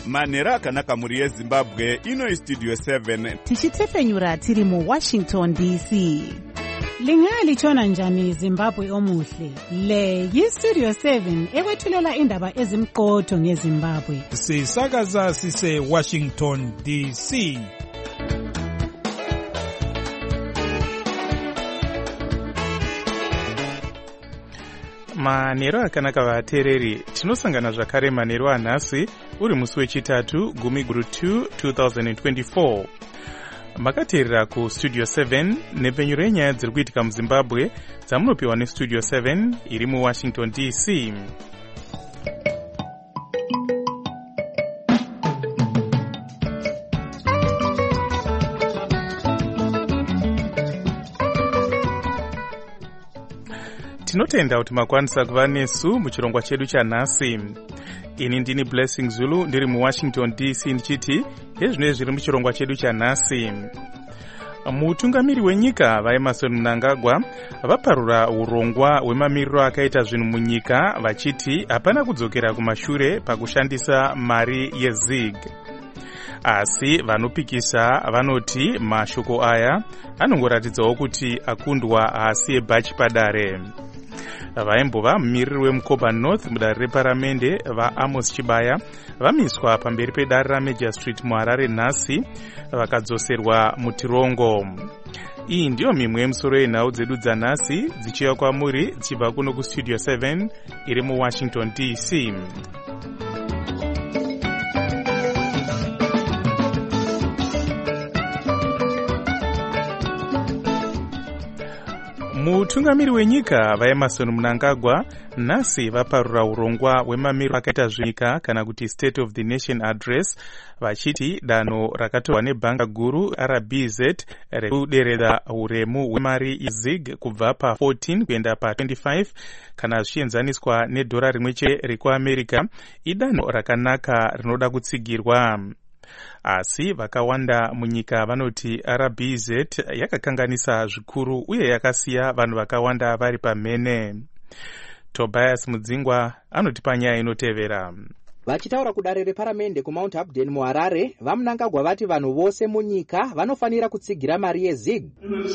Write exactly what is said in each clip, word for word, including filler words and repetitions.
manhero akanaka mhuri yezimbabwe. Ino istudio seven tichitefenyura tiri muwashington D C. Lingalitshona njani Zimbabwe omuhle? Le yistudio seven ekwethulela indaba ezimqotho ngeZimbabwe. Sisakaza sise Washington D C. Manhero akanaka vateereri, tinosangana zvakare manhero anhasi uri musi wechitatu gumi guru two twenty twenty-four. Makateerera ku Studio seven nepfenyuro yenyaya dziri kuitika muZimbabwe dzamunopiwa neStudio seven iri muWashington D C. Tinotenda kuti makwanisa kuva nesu muchirongwa chedu chanhasi. Ini ndini Blessing Zulu ndiri muWashington D C ndichiti ezvinenge zviri muchirongwa chedu chanhasi. Mutungamiri wenyika vaEmmerson Mnangagwa vaparura urongwa hwemamiriro akaita zvinhu munyika vachiti hapana kudzokera kumashure pakushandisa mari yeZig. Asi vanopikisa vanoti mashoko aya anongoratidzawo kuti akundwa hasi ebhachi padare. Vaimbova mumiriri weMukoba North mudare reparamende vaAmos Chibaya vamiswa pamberi pedare raMajor Street muHarare nhasi vakadzoserwa mutirongo. Iyi ndiyo mimwe yemusoro yenhau dzedu dzanhasi dzichiuya kwamuri dzichibva kuno kuStudio seven iri muWashington D C. Mutungamiri wenyika vaEmmerson Mnangagwa nhasi vaparura urongwa hwemamiriro akaita zvinyika kana kuti State of the Nation Address vachiti danho rakatorwa nebhanga guru R B Z rekuderedza uremu hwemari yeZig kubva pa fourteen kuenda pa twenty-five kana zvichienzaniswa nedhora rimwe chete rekuAmerica idanho rakanaka rinoda kutsigirwa. Asi vakawanda munyika vanoti R B Z yakakanganisa zvikuru uye yakasiya vanhu vakawanda vari pamhene. Tobias Mudzingwa anotipa nyaya inotevera. Vachitaura kudare reparamende kuMount Abden muHarare, vaMnangagwa vati vanhu vose munyika vanofanira kutsigira mari yeZig.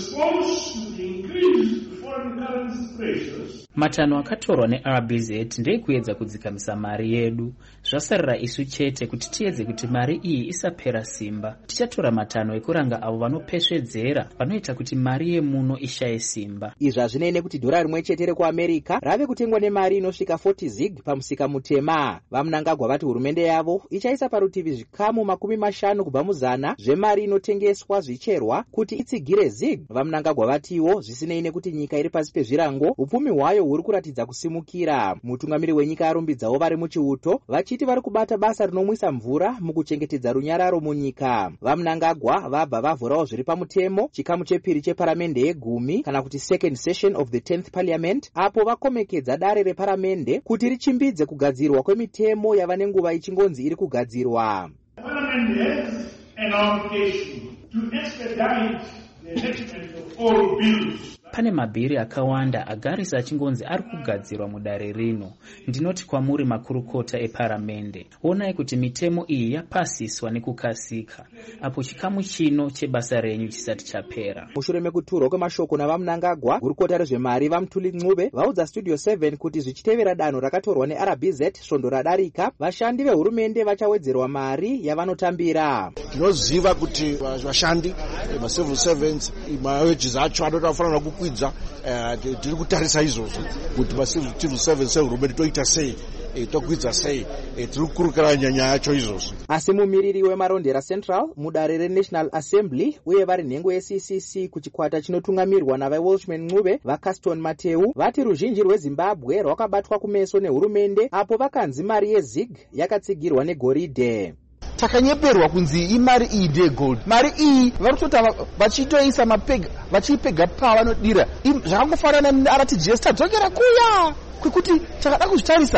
Matanho akatorwa neR B Z ndeekuedza kudzikamisa mari yedu. Zvasarira isu chete kuti tiedze kuti mari iyi isapera simba. Tichatora matanho ekuranga avo vanopesvedzera vanoita kuti mari yemuno ishaye simba. Izvi hazvinei kuti dhora rimwe chete rekuAmerica rave kutengwa nemari inosvika forty zig pamusika mutema. VaMnangagwa vati hurumende yavo ichaisa parutivi zvikamu makumi mashanu kubva muzana zvemari inotengeswa zvicherwa kuti itsigire Zig. VaMnangagwa vatiwo zvisinei nekuti nyika iri pasi pezvirango upfumi hwayo huri kuratidza kusimukira. Mutungamiri wenyika arumbidzawo vari muchiuto vachiti vari kubata basa rinomwisa mvura mukuchengetedza runyararo munyika. VaMnangagwa vabva vavhurawo zviri pamutemo chikamu chepiri cheparamende yegumi kana kuti second session of the tenth parliament apo vakomekedza dare reparamende kuti richimbidze kugadzirwa kwemitemo yava nenguva ichingonzi iri kugadzirwa. Parliament has an obligation to expedite the enactment of all bills. Pane mabhiri akawanda agarisa achingonzi ari kugadzirwa mudare rino. Ndinoti kwamuri makurukota eparamende, onai kuti mitemo iyi yapasiswa nekukasika apo chikamu chino chebasa renyu chisati chapera. Mushure mekuturwa kwemashoko navaMnangagwa, gurukota rezvemari vaMutuli Ncube vaudza Studio seven kuti zvichitevera danho rakatorwa neR B Z svondo radarika, vashandi vehurumende vachawedzerwa mari yavanotambira. Tinoziva kuti vashandi macivil servants mawages acho anofanira kukwidza. Tiri kutarisa izvozvo kuti macivil servants ehurumende toita sei, tokwidza sei, tiri kukurukira nyaya yacho izvozvo. Asi mumiriri wemarondera Central mudare reNational Assembly uye vari nhengo yeC C C kuchikwata chinotungamirwa navaWelshman Ncube vaCaston Mateu vati ruzhinji rweZimbabwe rwakabatwa kumeso nehurumende apo vakanzi mari yeZig yakatsigirwa negoridhe. Takanyeperwa kunzi imari iyi ndegold. Mari iyi varikutota vachitoisa mapega vachipega pavanodira. Zvakangofanana neR T G S tadzokera kuya kwekuti takada kuzvitarisa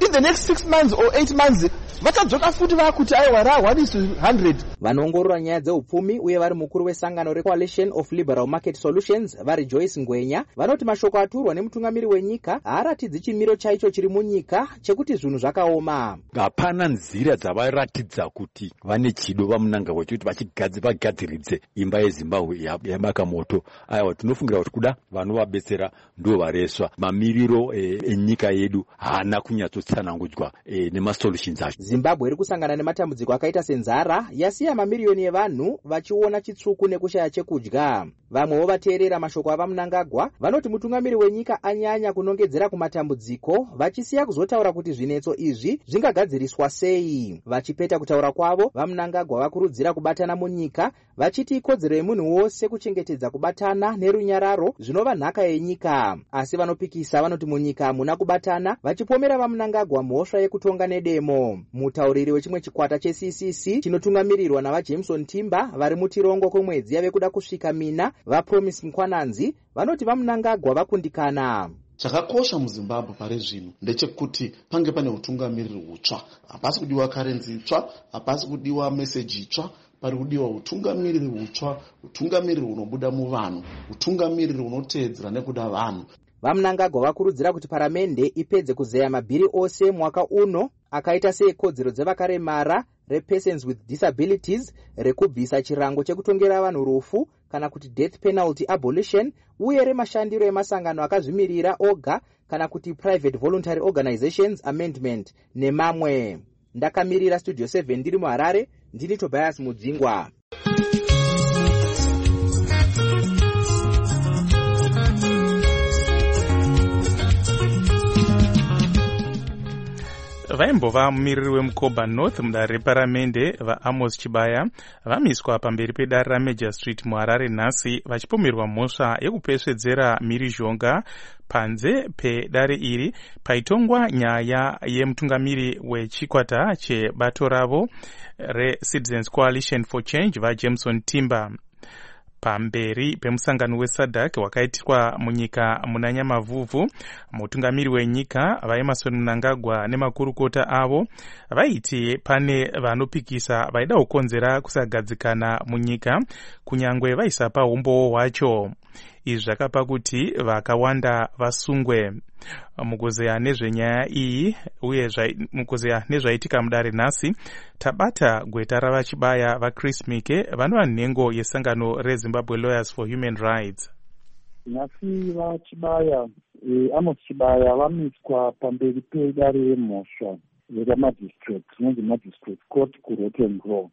in the next six months or eight months vachadzoka futi vakuti aiwa ra one is to one hundred. Vanoongorora nyaya dzeupfumi uye vari mukuru wesangano recoalition of liberal market solutions vari Joyce Ngwenya vanoti mashoko aturwa nemutungamiri wenyika haaratidzi chimiro chaicho chiri munyika chekuti zvinhu zvakaoma. Hapana nzira dzavaratidza kuti vane chido vamunangagwa chekuti vagadziridze imba yeZimbabwe yamaka moto. Aiwa tinofungira kuti kuda vanovabetsera ndo vareswa. Mamiriro enyika yedu haana kunyatsotsanangudzwa nemasolutions acho. Zimbabwe iri kusangana nematambudziko akaita senzara yasiya mamiriyoni evanhu vachiona chitsvuku nekushaya chekudya. Vamwewo vateerera mashoko avamunangagwa vanoti mutungamiri wenyika anyanya kunongedzera kumatambudziko vachisiya kuzotaura kuti zvinetso izvi zvingagadziriswa sei. Vachipeta kutaura kwavo vamunangagwa vakurudzira kubatana munyika vachiti ikodzero yemunhu wose kuchengetedza kubatana nerunyararo zvinova nhaka yenyika. Asi vanopikisa vanoti munyika hamuna kubatana vachipomera vamunangagwa mhosva yekutonga nedemo. Mutauriri wechimwe chikwata che-C C C chinotungamirirwa navaJameson Timber vari mutirongo kwemwedzi yave kuda kusvika mina vaPromise Mkwananzi vanoti vamunangagwa vakundikana. Chakakosha muZimbabwe pari zvino ndechekuti pange pane utungamiriri hutsva. Hapasi kudiwa karenzi itsva, hapasi kudiwa meseji itsva, pari kudiwa utungamiriri hutsva, utungamiriri hunobuda muvanhu, utungamiriri hunoteedzera nekuda vanhu. Vamunangagwa vakurudzira kuti paramende ipedze kuzeya mabhiri ose mwaka uno akaita seekodzero dzevakaremara, repersons with disabilities, rekubvisa chirango chekutongera vanhu rufu kana kuti death penalty abolition, uye remashandiro emasangano akazvimirira oga kana kuti private voluntary organizations amendment nemamwe. Ndakamirira Studio seven ndiri muHarare, ndini Tobias Mudzingwa. vaimbova mumiriri wemukoba north mudare reparamende vaAmos Chibaya vamiswa pamberi pedare raMajor Street muHarare nhasi vachipomerwa mhosva yekupesvedzera mhirizhonga panze pedare iri paitongwa nyaya yemutungamiri wechikwata chebato ravo reCitizens Coalition for Change vaJameson Timber. Pamberi pemusangano weSADC wakaitirwa munyika muna Nyamavhuvhu, mutungamiri wenyika vaEmmerson Mnangagwa nemakurukota avo vaiti pane vanopikisa vaida kukonzera kusagadzikana munyika kunyangwe vaisapa umbowo hwacho. Izvi zvakapa kuti vakawanda vasungwe. Mukuzeya nezvenyaya iyi uye mukuzeya nezvaitika mudare nhasi tabata gweta ravaChibaya vaChris Mike vanova nhengo yesangano reZimbabwe Lawyers for Human Rights. Nhasi vaChibaya Amos Chibaya vamiswa pamberi pedare remhosva remagistrate rinonzi Magistrate Court kuRotterdam.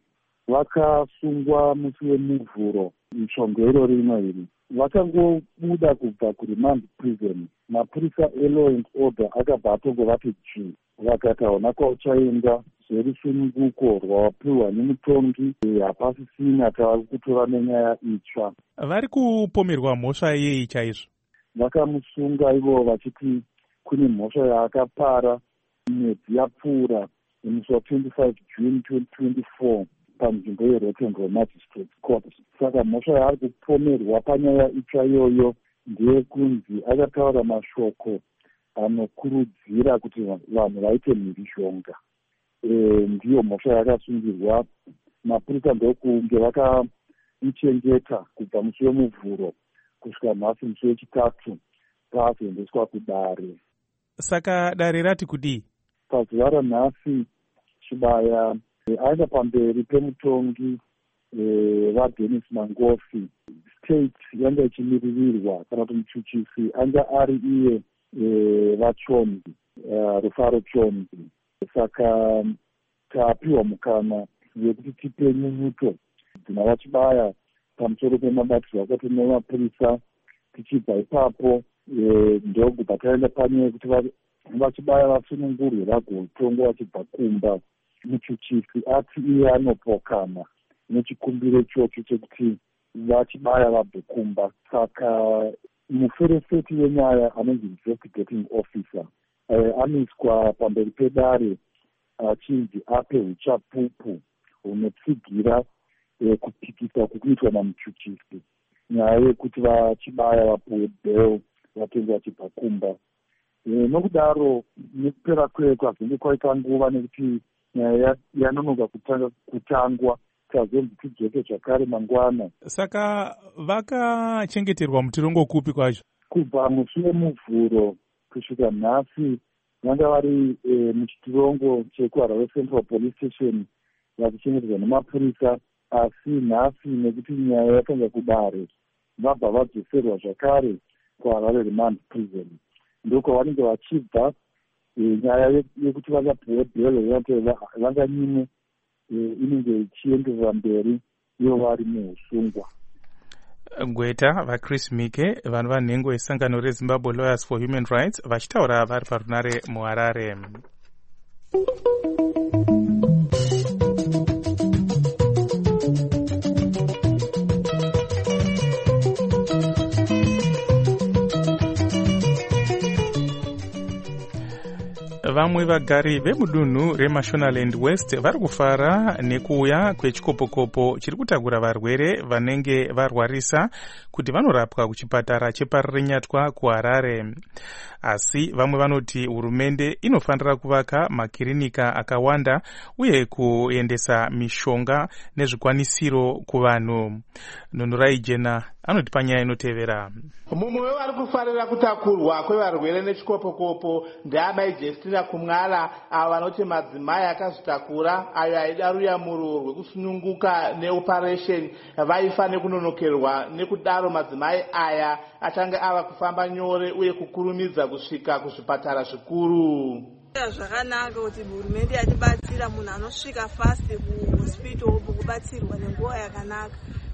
Vakasungwa musi wemuvhuro mishongo irori rino iri. Vakangobuda kubva kuremand prison. Mapurisa elaw and order akabva atongovati ji vakati hauna kwauchaenda zverusununguko rwawapiwa nemutongi hapasisina tavari kutora nenyaya itsva. Vari kupomerwa mhosva yei chaizvo? Vakamusunga ivo vachiti kune mhosva yaakapara mwedzi yapfuura musi wa25 June twenty twenty-four panzvimbo yeRotterdam Magistrate Court. Saka mhosva yaari kupomerwa panyaya itsva iyoyo ndeyekunzi akataura mashoko anokurudzira kuti vanhu vaite mhirizhonga. E, ndiyo mhosva yakasungirwa. Mapurisa ndokunge vakaichengeta kubva musi wemuvhuro kusvika nhasi musi wechitatu paazoendeswa kudare. Saka dare rati kudii? Pazuva ranhasi Chibaya e, aenda pamberi pemutongi e, vaDenis Mangofi. State yanga ichimiririrwa kana kuti muchuchisi anga ari iye e, vaChonzi uh, Rufaro Chonzi. Saka tapiwa mukana wekuti tipe nyunyuto dzina vaChibaya pamusoro pemabatirwo akaitwa nemapurisa. Tichibva ipapo e, ndobva taenda panyaya kuti vaChibaya vasunungurwe vagotongwa vachibva kumba. Muchuchisi ati iye anopokana nechikumbiro ichocho chekuti vaChibaya vabve kumba. Saka muferefeti wenyaya anonzi investigating officer e, amiswa pamberi pedare achinzi ape uchapupu hunotsigira e, kupikisa kukuitwa namuchuchisi. Nyaya yekuti vaChibaya vapuwe bail vatenge vachibva kumba nokudaro nekupera kweko hazvinge kwaita nguva nekuti nyaya yanonoka kutanga kutangwa tazonzi tidzoke zvakare mangwana. Saka vakachengeterwa mutirongo kupi kwacho? Kubva musi wemuvhuro kusvika nhasi vanga vari muchitirongo chekuharare Central Police Station vachichengeterwa nemapurisa, asi nhasi nekuti nyaya yakanga kudare vabva vadzoserwa zvakare kuHarare Remand Prison. Ndoko vanenge vachibva nyaya yekuti vangapiwa bhero yati vanganyimwe inenge ichienderera mberi iyo vari muusungwa. Gweta vaChris Mike, vanhu vanhengo esangano reZimbabwe Lawyers for Human Rights vachitaura vari parunare muHarare. Vamwe vagari vemudunhu reMashonaland West vari kufara nekuuya kwechikopokopo chiri kutakura varwere vanenge varwarisa kuti vanorapwa kuchipatara cheParirenyatwa kuHarare. Asi vamwe vanoti hurumende inofanira kuvaka makirinika akawanda uye kuendesa mishonga nezvikwanisiro kuvanhu. Nunurai Jena anoti panyaya inotevera. Mumwe wevari kufarira kutakurwa kwevarwere nechikopokopo ndeamai Jestina Kumwala, avo vanoti madzimai akazvitakura ayo aida ruyamuro rwekusununguka neoperation vaifa nekunonokerwa, nekudaro madzimai aya achange ava kufamba nyore uye kukurumidza kusvika kuzvipatara zvikuru. Zvakanaka kuti hurumende yatibatsira munhu anosvika fast kuhospital kubatsirwa nenguva yakanaka.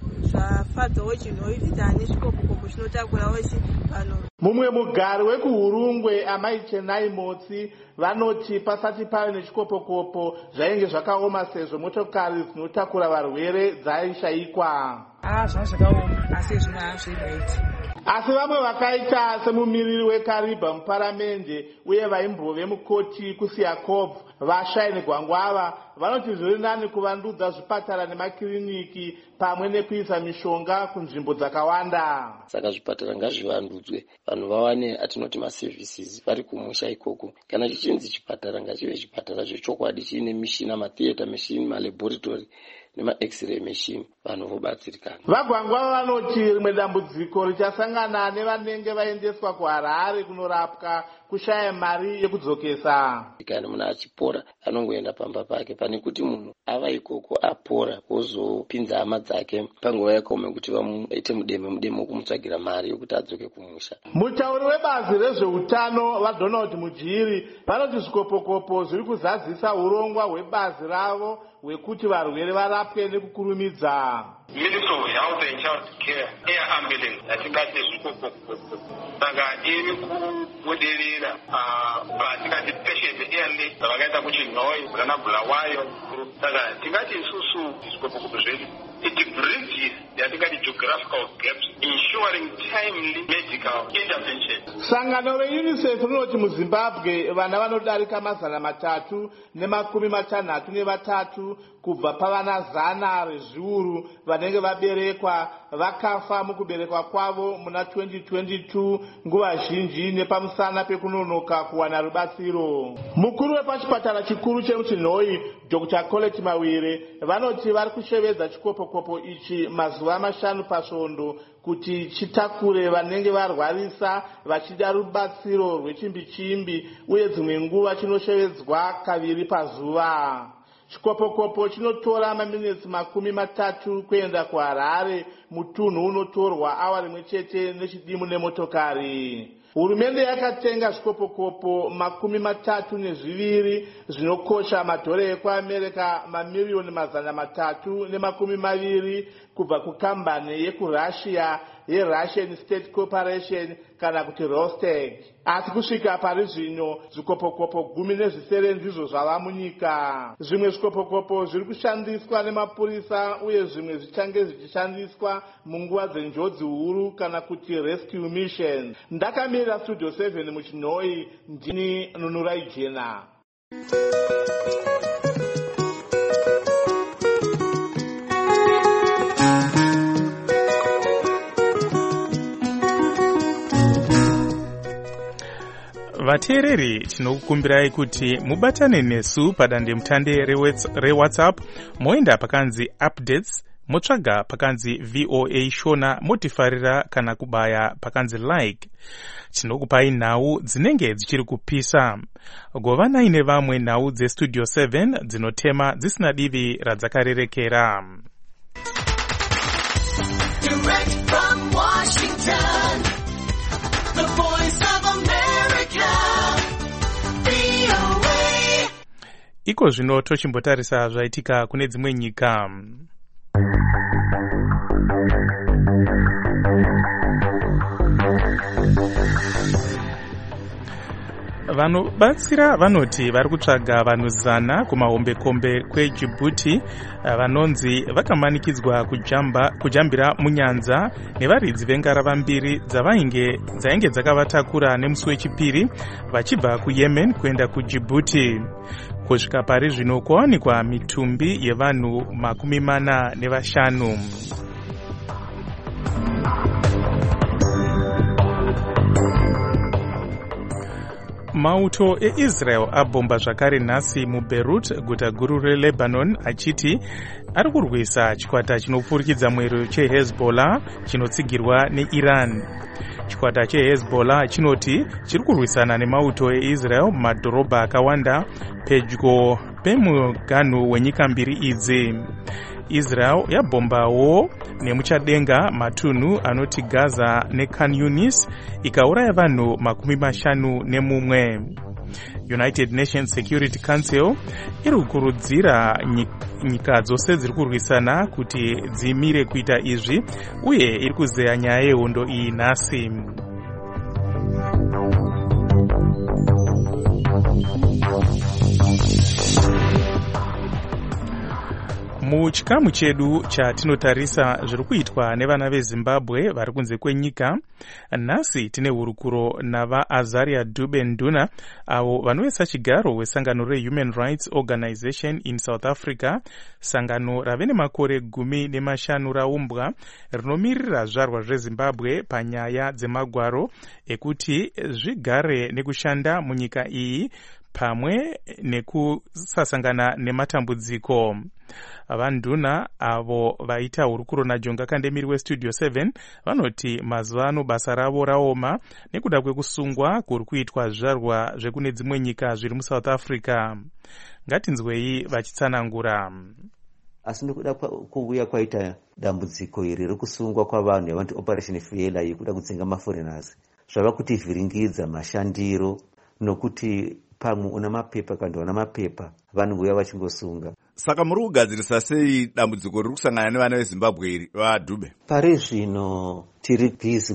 Zvafadzawo chinoiti tani chikopokopo chinotakurawo chipano. Mumwe mugari wekuHurungwe amai Chenai Motsi vanoti pasati pave nechikopokopo zvainge zvakaoma sezvo motokari dzinotakura varwere dzaishayikwa. Ah, zvazvakaoma asi zvino hazviiti. Asi vamwe vakaita semumiriri weKariba muparamende uye vaimbove mukoti kuSiyakob vaShaini Gwangwava vanoti zviri nani kuvandudza zvipatara nemakiriniki pamwe nekuisa mishonga kunzvimbo dzakawanda. Saka zvipatara ngazvivandudzwe, vanhu vawane atinoti maservices vari kumusha ikoko. Kana chichinzi chipatara ngachive chipatara zvechokwadi chiine mishina, matheatre machine, malaboratory nema-x-ray machine, vanhu vobatsirikana. Vagwangwa vanoti rimwe dambudziko richasangana nevanenge vaendeswa kuHarare kunorapwa kushaya mari yekudzokesa. Kana munhu achipora anongoenda pamba pake, pane kuti munhu ava ikoko apora wozopinza hama dzake panguva yakaoma kuti vamuite mudeme mudeme wokumutsvagira mari yokuti adzoke kumusha. Mutauri webazi rezveutano vaDonald Mujiri vanoti zvikopokopo zviri kuzadzisa urongwa hwebazi ravo hwekuti varwere varapwe nekukurumidza. Ministry of Health and Child Care air ambulance atingati zvikopokopo saka iri kubudirira patingati patient airlift vakaita kuChinhoyi kana Bulawayo. Saka tingati isusu zvikopokopo zvedu it bridges yatingati geographical gaps ensuring timely medical intervention. Sangano reUNICEF rinoti muZimbabwe vana vanodarika mazana matatu nemakumi matanhatu nevatatu kubva pavana zana rezviuru vanenge vaberekwa vakafa mukuberekwa kwavo muna twenty twenty-two, nguva zhinji nepamusana pekunonoka kuwana rubatsiro. Mukuru wepachipatara chikuru chemuChinhoyi Doctor Colette Mawire vanoti vari kushevedza chikopokopo ichi mazuva mashanu pasvondo kuti chitakure vanenge varwarisa vachida rubatsiro rwechimbi-chimbi uye dzimwe nguva chinoshevedzwa kaviri pazuva. Chikopokopo chinotora maminitsi makumi matatu kuenda kuHarare, mutunhu unotorwa awa rimwe chete nechidimu nemotokari. Hurumende yakatenga zvikopokopo makumi matatu nezviviri zvinokosha madhora ekuAmerika mamiliyoni mazana matatu nemakumi maviri kubva kukambani yekuRussia yeRussian State Corporation kana kuti Rostec. Asi kusvika pari zvino zvikopokopo gumi nezvisere ndizvo zvava munyika. Zvimwe zvikopokopo zviri kushandiswa nemapurisa uye zvimwe zvichange zvichishandiswa munguva dzenjodzi huru kana kuti rescue mission. Ndakamira Studio seven muChinhoyi, ndini Nunurai Jena. vateereri tinokukumbirai kuti mubatane nesu padandemutande rewhatsapp moenda pakanzi updates motsvaga pakanzi voa shona motifarira kana kubaya pakanzi like. Tinokupai nhau dzinenge dzichiri kupisa. Govanai nevamwe nhau dzestudio seven dzinotema dzisina divi radzakarerekera. Direct from Washington, the voice of America, V O A. Iko zvino tochimbotarisa zvaitika kune dzimwe nyika. Vanobatsira vanoti vari kutsvaga vanhu zana kumahombekombe kweDjibouti vanonzi vakamanikidzwa kujamba, kujambira munyanza nevaridzi vengarava mbiri dzavainge dzainge dzakavatakura nemusi wechipiri vachibva kuYemen kuenda kuDjibouti. Kusvika pari zvino kwawanikwa mitumbi yevanhu makumi mana nevashanu. Mauto eIsrael abomba zvakare nhasi muBeirut, guta guru reLebanon, achiti ari kurwisa chikwata chinopfurikidza mwero cheHezbollah chinotsigirwa neIran. Chikwata cheHezbollah chinoti chiri kurwisana nemauto eIsrael mumadhorobha akawanda pedyo pemuganhu wenyika mbiri idzi. Israel yabombawo nemuchadenga matunhu anoti Gaza neKhan Yunis ikauraya vanhu makumi mashanu nemumwe. United Nations Security Council iri kukurudzira nyika dzose dziri kurwisana kuti dzimire kuita izvi uye iri kuzeya nyaya yehondo iyi nhasi. Muchikamu chedu chatinotarisa zviri kuitwa nevana veZimbabwe vari kunze kwenyika, nhasi tine hurukuro navaAzaria Dube Nduna avo vanoisa chigaro wesangano reHuman Rights Organization in South Africa, sangano rave nemakore gumi nemashanu raumbwa rinomirira zvarwa zveZimbabwe panyaya dzemagwaro ekuti zvigare nekushanda munyika iyi pamwe nekusasangana nematambudziko. Vanduna avo vaita hurukuro naJonga Kandemiri weStudio seven vanoti mazuva ano basa ravo raoma nekuda kwekusungwa kuri kuitwa zvizvarwa zvekune dzimwe nyika zviri muSouth Africa. Ngatinzwei vachitsanangura. Asi nekuda kuuya kwaita dambudziko iri rekusungwa kwavanhu yavanti operation failure yekuda kudzinga maforeigners zvava kuti vhiringidza mashandiro nokuti pamwe una mapepa kandi wana mapepa vanhu nguya vachingosunga. Saka muri kugadzirisa sei dambudziko riri kusangana nevana veZimbabwe iri vaDube? Pari zvino tiri bizi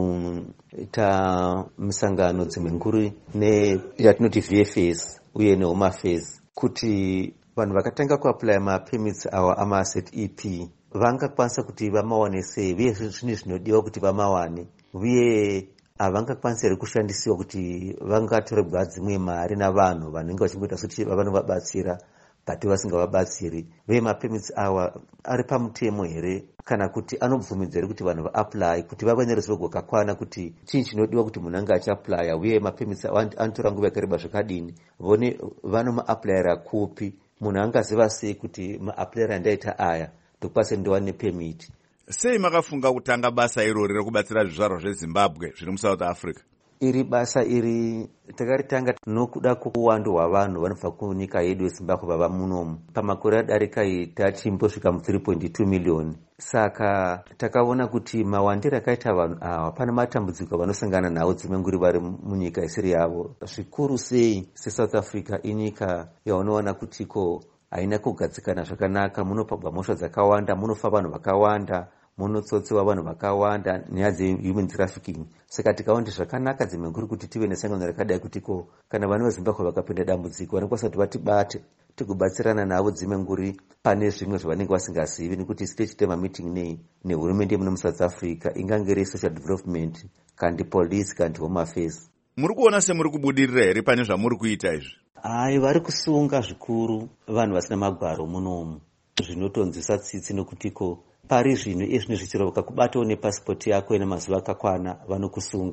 kuita misangano dzimwe nguru neyatinoti V F S uye neHome Affairs kuti vanhu vakatanga kuapply mapermits awa amaasset E P vangakwanisa kuti vamawane sei uye zvinhu zvinodiwa kuti vamawane uye havangakwanisa here kushandisiwa kuti vangatorerwa dzimwe mari navanhu vanenge vachingoita kuti vavanovabatsira but vasingavabatsiri. Uye mapermits awa ari pamutemo here kana kuti anobvumidza here kuti vanhu vaapply kuti vave neruzivo rwakakwana kuti chii chinodiwa kuti munhu ange achiapply uye mapermits anotora nguva yakareba zvakadini, vone vanomaapplyira kupi, munhu angaziva sei kuti maapplyira andaita aya ndokwanisa ndiwane permit. Sei makafunga kutanga basa irori rekubatsira zvizvarwa zveZimbabwe zviri muSouth Africa? Iri basa iri takaritanga nokuda kwokuwanda hwavanhu vanobva kunyika yedu yeZimbabwe vava munomu. Pamakore adarika tachimbosvika mu three point two million. Saka takaona kuti mawandiro akaita vanhu ava pane matambudziko vanosangana nawo dzimwe nguri vari munyika isiri yavo. Zvikuru sei seSouth Africa inyika yaunoona kutiko haina kugadzikana zvakanaka, munopabwa mhosva dzakawanda, munofa vanhu vakawanda, munotsotsewa vanhu vakawanda nyaya dzehuman trafficking. Saka tikaona zvakanaka dzimwe nguri kuti tive nesangano rakadai kutiko kana vana veZimbabwe vakapinda dambudziko vanokwanisa kuti vatibate tikubatsirana navo dzimwe nguri pane zvimwe zvavanenge vasingazivi, nekuti tichite mameeting nei nehurumende muno muSouth Africa, ingange iri social development kandi police kandi Home Affairs. Muri kuona semuri kubudirira here pane zvamuri kuita izvi? Hai, vari kusunga zvikuru vanhu vasina magwaro munomu, zvinotonzwisa tsitsi nokutiko pari zvino izvino zvichiro vakakubatawo nepasipoti yako ina mazuva akakwana vanokusunga.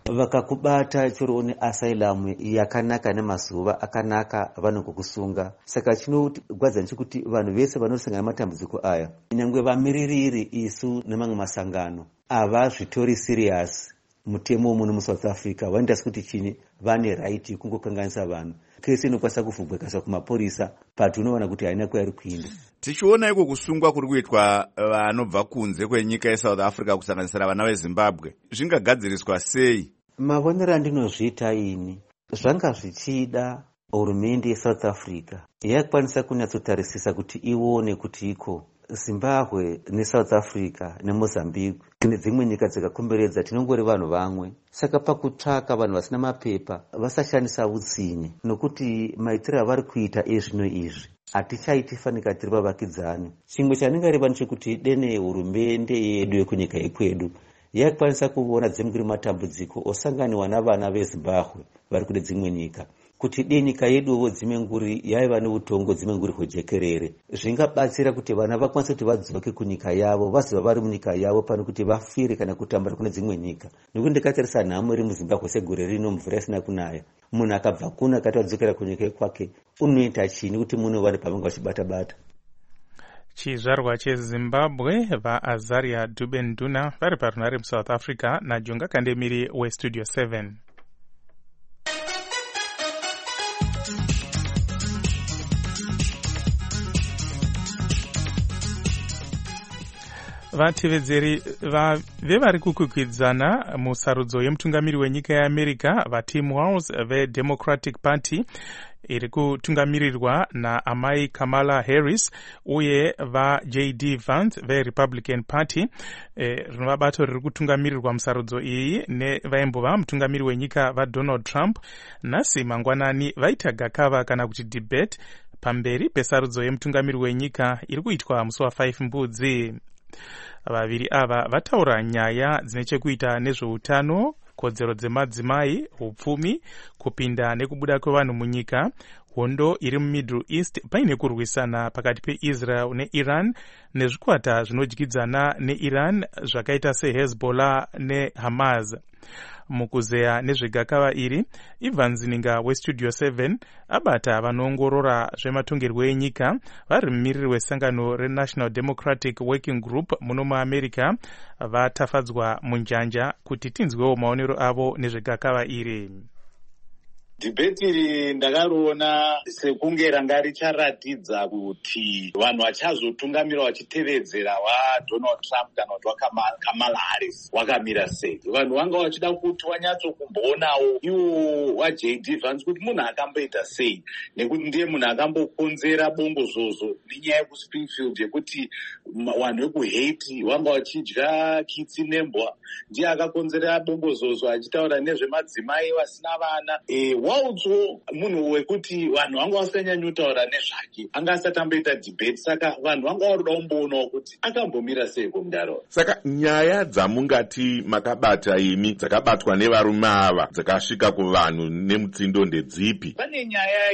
vakakubata chero une asylum yakanaka nemazuva akanaka vanokukusunga. Saka chinogwadza nechekuti vanhu vese vanosangana nematambudziko aya, nyangwe vamiririri isu nemamwe masangano, havazvitori serious mutemo muno muSouth Africa. Vanoita sekuti chini vane right yekungokanganisa vanhu. Kesi inokwanisa kuvhurwa ikaiswa kumapurisa, but unoona kuti haina kwayari kuinda. Tichiona iko kusungwa kuri kuitwa vanobva kunze kwenyika yeSouth Africa kusanganisira vana veZimbabwe, zvingagadziriswa sei? Mavonero andinozviita ini, zvanga zvichida hurumende yeSouth Africa yakwanisa kunyatsotarisisa kuti ione kuti iko Zimbabwe neSouth Africa neMozambique nedzimwe nyika dzakakomberedza tinongori vanhu vamwe. Saka pakutsvaka vanhu vasina mapepa vasashandisa utsinye, nokuti maitiro avari kuita ezvino izvi hatichaiti fanika tiri vavakidzani. Chimwe chandingareva ndechekuti dene hurumende yedu yekunyika yekwedu yakwanisa kuona dzimwe matambudziko osanganiwa navana veZimbabwe vari kune dzimwe nyika, kuti dei nyika yeduwo dzimwe nguri yaiva neutongo dzimwe nguri hwejekerere. Zvingabatsira kuti vana vakwanise kuti vadzoke kunyika yavo, vaziva vari munyika yavo pano kuti vafire kana kutambira kune dzimwe nyika. Nokuti ndikatarisa nhamo iri muZimbabwe segore rino, mvura isina kunaya, munhu akabva kuno akati wadzokera kunyika kwake unoita chini kuti munhu vari pavange vachibata-bata. Chizvarwa cheZimbabwe vaAzaria Dube Nduna vari parunare muSouth Africa naJonga Kandemiri weStudio seven. vatevedzeri vevari kukwikwidza musarudzo yemutungamiri wenyika yeAmerica vaTim Walz veDemocratic Party iri kutungamirirwa naamai Kamala Harris uye vaJ D Vance veRepublican Party. Rinova bato riri kutungamirirwa musarudzo iyi nevaimbova mutungamiri wenyika vaDonald Trump. Nhasi mangwanani vaita gakava kana kuti debate pamberi pesarudzo yemutungamiri wenyika iri kuitwa musi wafive mbudzi. Vaviri ava vataura nyaya dzine chekuita nezveutano, kodzero dzemadzimai, upfumi, kupinda nekubuda kwevanhu munyika, hondo iri muMiddle East paine kurwisana pakati peIsrael neIran, nezvikwata zvinodyidzana neIran zvakaita seHezbollah neHamas. Mukuzeya nezvegakava iri, Ivan Zininga weStudio seven abata vanoongorora zvematongerwo enyika vari mumiriri wesangano reNational Democratic Working Group muno muAmerica vatafadzwa munjanja kuti tinzwewo maonero avo nezvegakava iri. Dhibheti iri ndakariona sekunge ranga richaratidza kuti vanhu vachazotungamira vachitevedzera waDonald Trump kana kuti waKamala Harris wakamira sei. Vanhu vanga vachida kuti wanyatsokumbonawo iwo waJ D Vance kuti munhu akamboita sei, nekuti ndiye munhu akambokonzera bongozozo nenyaya yekuSpringfield yekuti vanhu vekuHaiti vanga vachidya kitsi nembwa. Ndiye akakonzera bongozozo achitaura nezvemadzimai vasina vana. E, Waldzo munhu wekuti vanhu vanga vasanyanyotaura nezvake, anga asati amboita debate. Saka vanhu vanga varoda kumboonawo kuti akambomira sei kumudaro. Saka nyaya dzamungati makabata imi dzakabatwa nevarume ava dzakasvika kuvanhu nemutsindo ndedzipi? Pane nyaya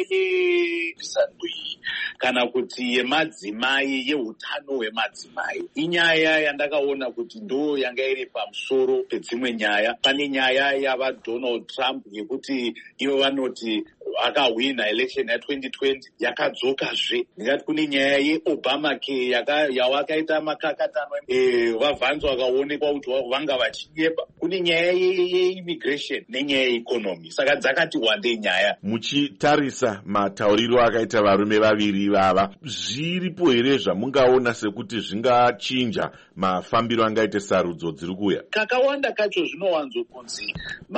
yesanbui kana kuti yemadzimai, yeutano hwemadzimai. Inyaya yandakaona kuti ndo yanga iri pamusoro pedzimwe nyaya. Pane nyaya yavaDonald Trump yekuti ivo vanoti akahwina election ya2020 yakadzokazve. Ndingati kune nyaya yeObamacare yawakaita makakatano e, vaVance vakaonekwa kuti vanga vachinyepa. Kune nyaya yeimmigration nenyaya yeeconomy. Saka dzakati wandei nyaya. Muchitarisa matauriro akaita varume vaviri vava, zviripo here zvamungaona sekuti zvingachinja mafambiro angaite sarudzo dziri kuuya? Kakawanda kacho zvinowanzokunzi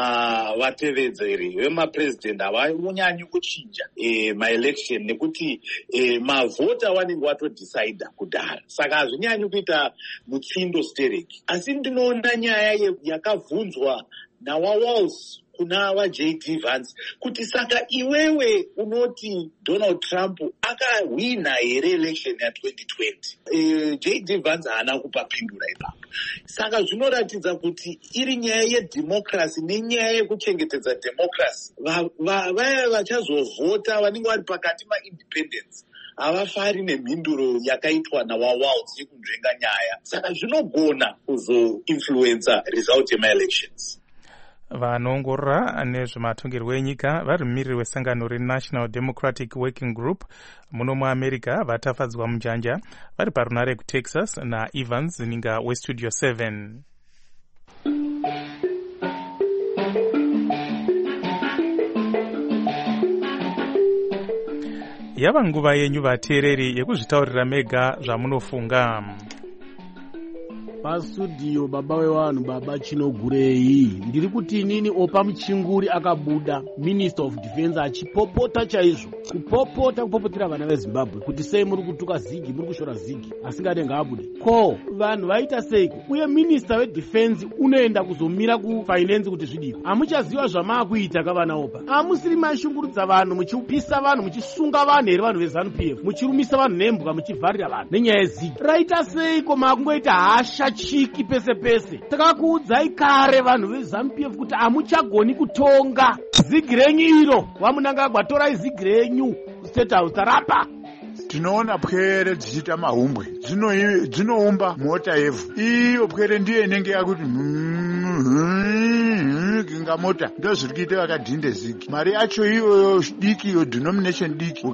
vatevedzeri vemapresident havanyanyi kuchinja e, maelection nekuti e, mavhota vanenge vatodecida kudhara. Saka hazvinyanyi kuita mutsindo stereki. Asi ndinoona nyaya yakabvunzwa nawaWalz kuna vaJ D Vance kuti saka iwewe unoti Donald Trump akahwina here election ya2020. E, J D Vance haana kupa pindura ipapo. Saka zvinoratidza kuti iri nyaya yedemocracy nenyaya yekuchengetedza democracy. Vaya vachazovhota vanenge vari pakati maindependence havafari nemhinduro yakaitwa nawaWalz yekunzvenga nyaya. Saka zvinogona kuzoinfluenza result yemaelections. vanoongorora nezvematongerwo enyika vari mumiriri wesangano renational democratic working group muno muamerica vatafadzwa munjanja vari parunare kutexas naevans ninga westudio seven. yava nguva yenyu vateereri yekuzvitaurira mega zvamunofunga. pastudio baba wevanhu baba chinogurei ndiri kuti inini opa muchinguri akabuda minister of defense achipopota chaizvo kupopota kupopotera vana vezimbabwe kuti sei muri kutuka zigi muri kushora zigi asingade ngaabude ko vanhu vaita seiko uye minister wedefense unoenda kuzomira kufinance kuti zvidiko hamuchaziva zvamaakuita kavana opa hamusiri maishungurudza vanhu muchipisa vanhu muchisunga vanhu here vanhu veZANU P F muchirumisa vanhu nembwa muchivharira vanhu nenyaya yezigi raita seiko maakungoita hasha chiki pese pese takakuudzai kare vanhu veZANU P F kuti hamuchagoni kutonga zigi renyu iro wamunangagwa torai zigi renyu state house tarapa. tinoona pwere dzichiita mahumbwe dzinoumba mota yevhu iyo pwere ndiyo inenge yakuti kinga mota ndo zviri kuita vakadhinde zigi mari yacho iyoyo diki iyo denomination diki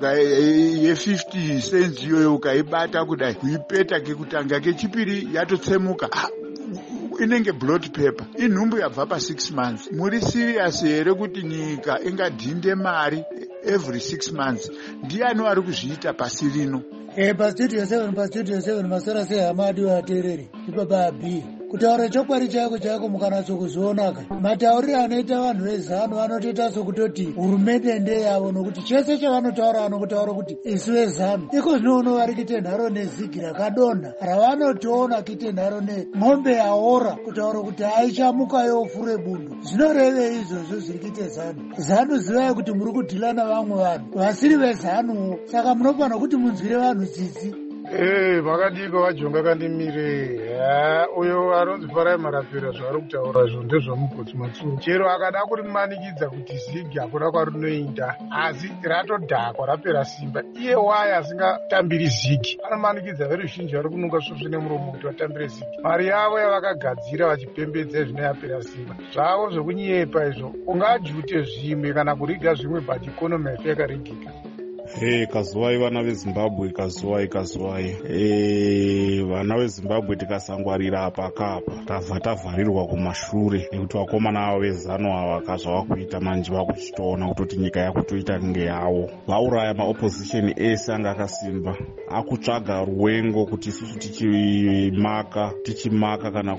ye50 cents iyoyo ukaibata kudai kuipeta kekutanga kechipiri yatotsemuka inenge blot paper inhumbu yabva pa6 months muri serious here kuti nyika ingadhinde mari every six months ndiani ari kuzviita pasi rino? Eh, pastudio seven pastudio seven masora sehamadi vateereri ibaba b kutaura chokwadi chako chako mukanatso kuzvionaka matauriro anoita vanhu vezano vanotoita sokutoti hurumende ndeyavo nokuti chese chavanotaura vanokutaura kuti isu vezano iko zvinoona vari kuite nharo nezigi rakadonha ravanotoona kuite nharo nemwombe yaora kutaura kuti aichamuka yofure bundo zvinoreve izvozvo zviri kuite zano zano zivai kuti muri kudhila navamwe vanhu vasiri vezanuwo saka munofanira kuti munzwire vanhu tsitsi. Eh, vakadiko vajonga kandimire uyo anonzi Farai Marapera zvaari kutaura zvo ndezvamugotsi matsuru chero akada kurimanikidza kuti zigi hakuna kwarinoenda asi ratodhakwa rapera simba iye waye asingatambiri zigi anomanikidza veruzhinji vari kununga svosve nemuromo kuti vatambire zigi mari yavo yavakagadzira vachipembedza zvine yapera simba zvavo zvekunyepa izvo ungajute zvimwe kana kuriga zvimwe but ikonomi yacho yakarigika. Hey, kazuwai vana veZimbabwe kazuwai kazuwai hey, vana veZimbabwe tikasangwarira apa kapa tabva tavharirwa kumashure nekuti vakomana avo vezano ava kazvavakuita manje vakuchitoona kutoti nyika yakutoita kunge yavo vauraya maopposition ese anga akasimba akutsvaga ruwengo kuti isusu tichimaka tichimaka kana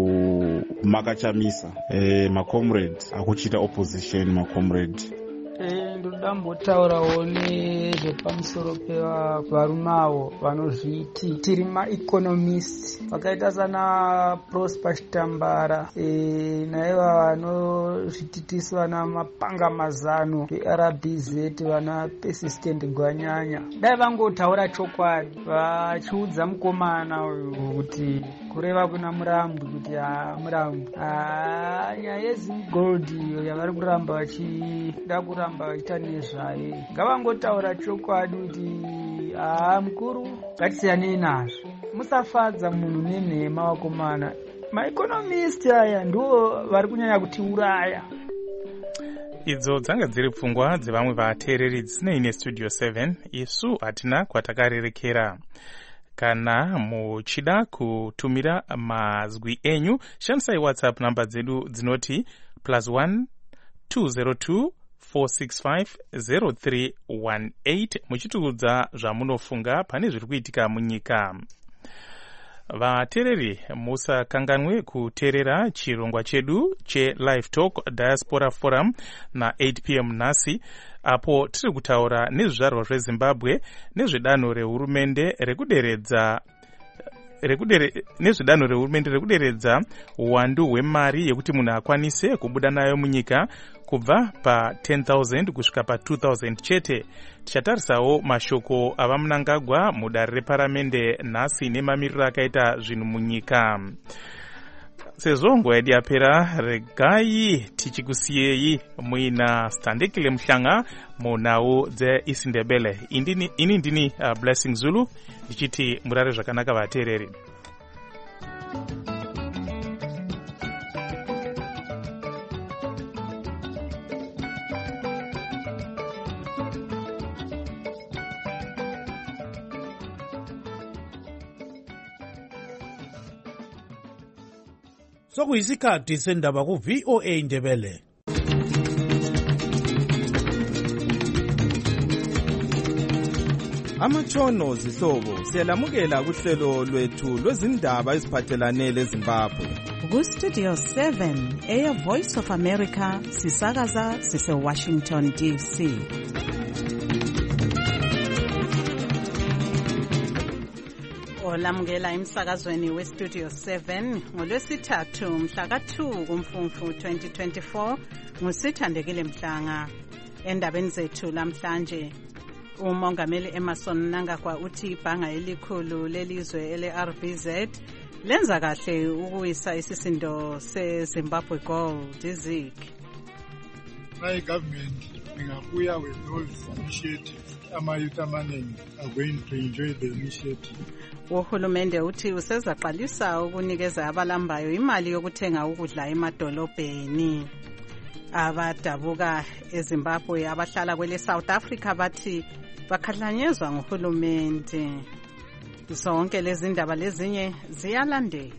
kumaka chamisa hey, macomrades akuchita opposition macomrade. ndoda mbotaurawo nezvepamusoro pevarume avo vanozviti tiri maeconomist vakaita sana Prosper Chitambara e, naiva vanozvititisi vana mapanga mazano veR B Z vana Persistent Gwanyanya dai vangotaura chokwadi vachiudza mukomana uyu kuti kureva kuna Murambi kuti ha Murambi nyaya yeZimgold iyo yavari kuramba vachida kuramba vachita nezvaye ngavangotaura chokwadi kuti haa mukuru ngatisiyanei nazvo musafadza munhu nenhema vakomana maeconomist aya ndo vari kunyanya kutiuraya. idzo dzanga dziri pfungwa dzevamwe vateereri dzisinei nestudio seven isu hatina kwatakarerekera. Kana muchida kutumira mazwi enyu shandisai WhatsApp namba dzedu dzinoti plus one two zero two four six five zero three one eight muchitiudza zvamunofunga pane zviri kuitika munyika. Vateereri musakanganwe kuteerera chirongwa chedu cheLive Talk Diaspora Forum na eight p m nhasi apo tiri kutaura nezvizvarwa zveZimbabwe nezvedanho rehurumende rekuderedza rekudere nezvedanho rehurumende rekuderedza uwandu hwemari yekuti munhu akwanise kubuda nayo munyika kubva pa ten thousand kusvika pa two thousand chete. Tichatarisawo mashoko ava Mnangagwa mudare reparamende nhasi nemamiriro akaita zvinhu munyika. Sezvo nguva yedu yapera regai tichikusiyei muina Standekile Mhlanga munhau dzeIsindebele. Ini ndini uh, Blessing Zulu ndichiti murare zvakanaka vateereri. sokuyisikhathi sendaba ku-V O A Ndebele. Amatshono zihlobo siyalamukela kuhlelo lwethu lwezindaba eziphathelane leZimbabwe. Ku-Studio seven, Air Voice of America, sisakaza sise-Washington D C. Olamukela emsakazweni we-Studio seven ngolwesithathu mhla ka two kuMfumfu twenty twenty-four ngusithandekile Mhlanga. Endabeni zethu lamhlanje, umongameli Emmerson Mnangagwa uthi ibhanga elikhulu lelizwe ele-R B Z lenza kahle ukuwisa isisindo seZimbabwe Gold ZIG. My government ingabuya with those initiatives. Ama-youth amaningi are going to enjoy the initiative. Uhulumende uthi usezaqalisa ukunikeza abalambayo imali yokuthenga ukudla emadolobheni. Abadabuka eZimbabwe abahlala kwele South Africa bathi bakhahlanyezwa nguhulumende. Zonke lezi ndaba lezinye ziyalandela.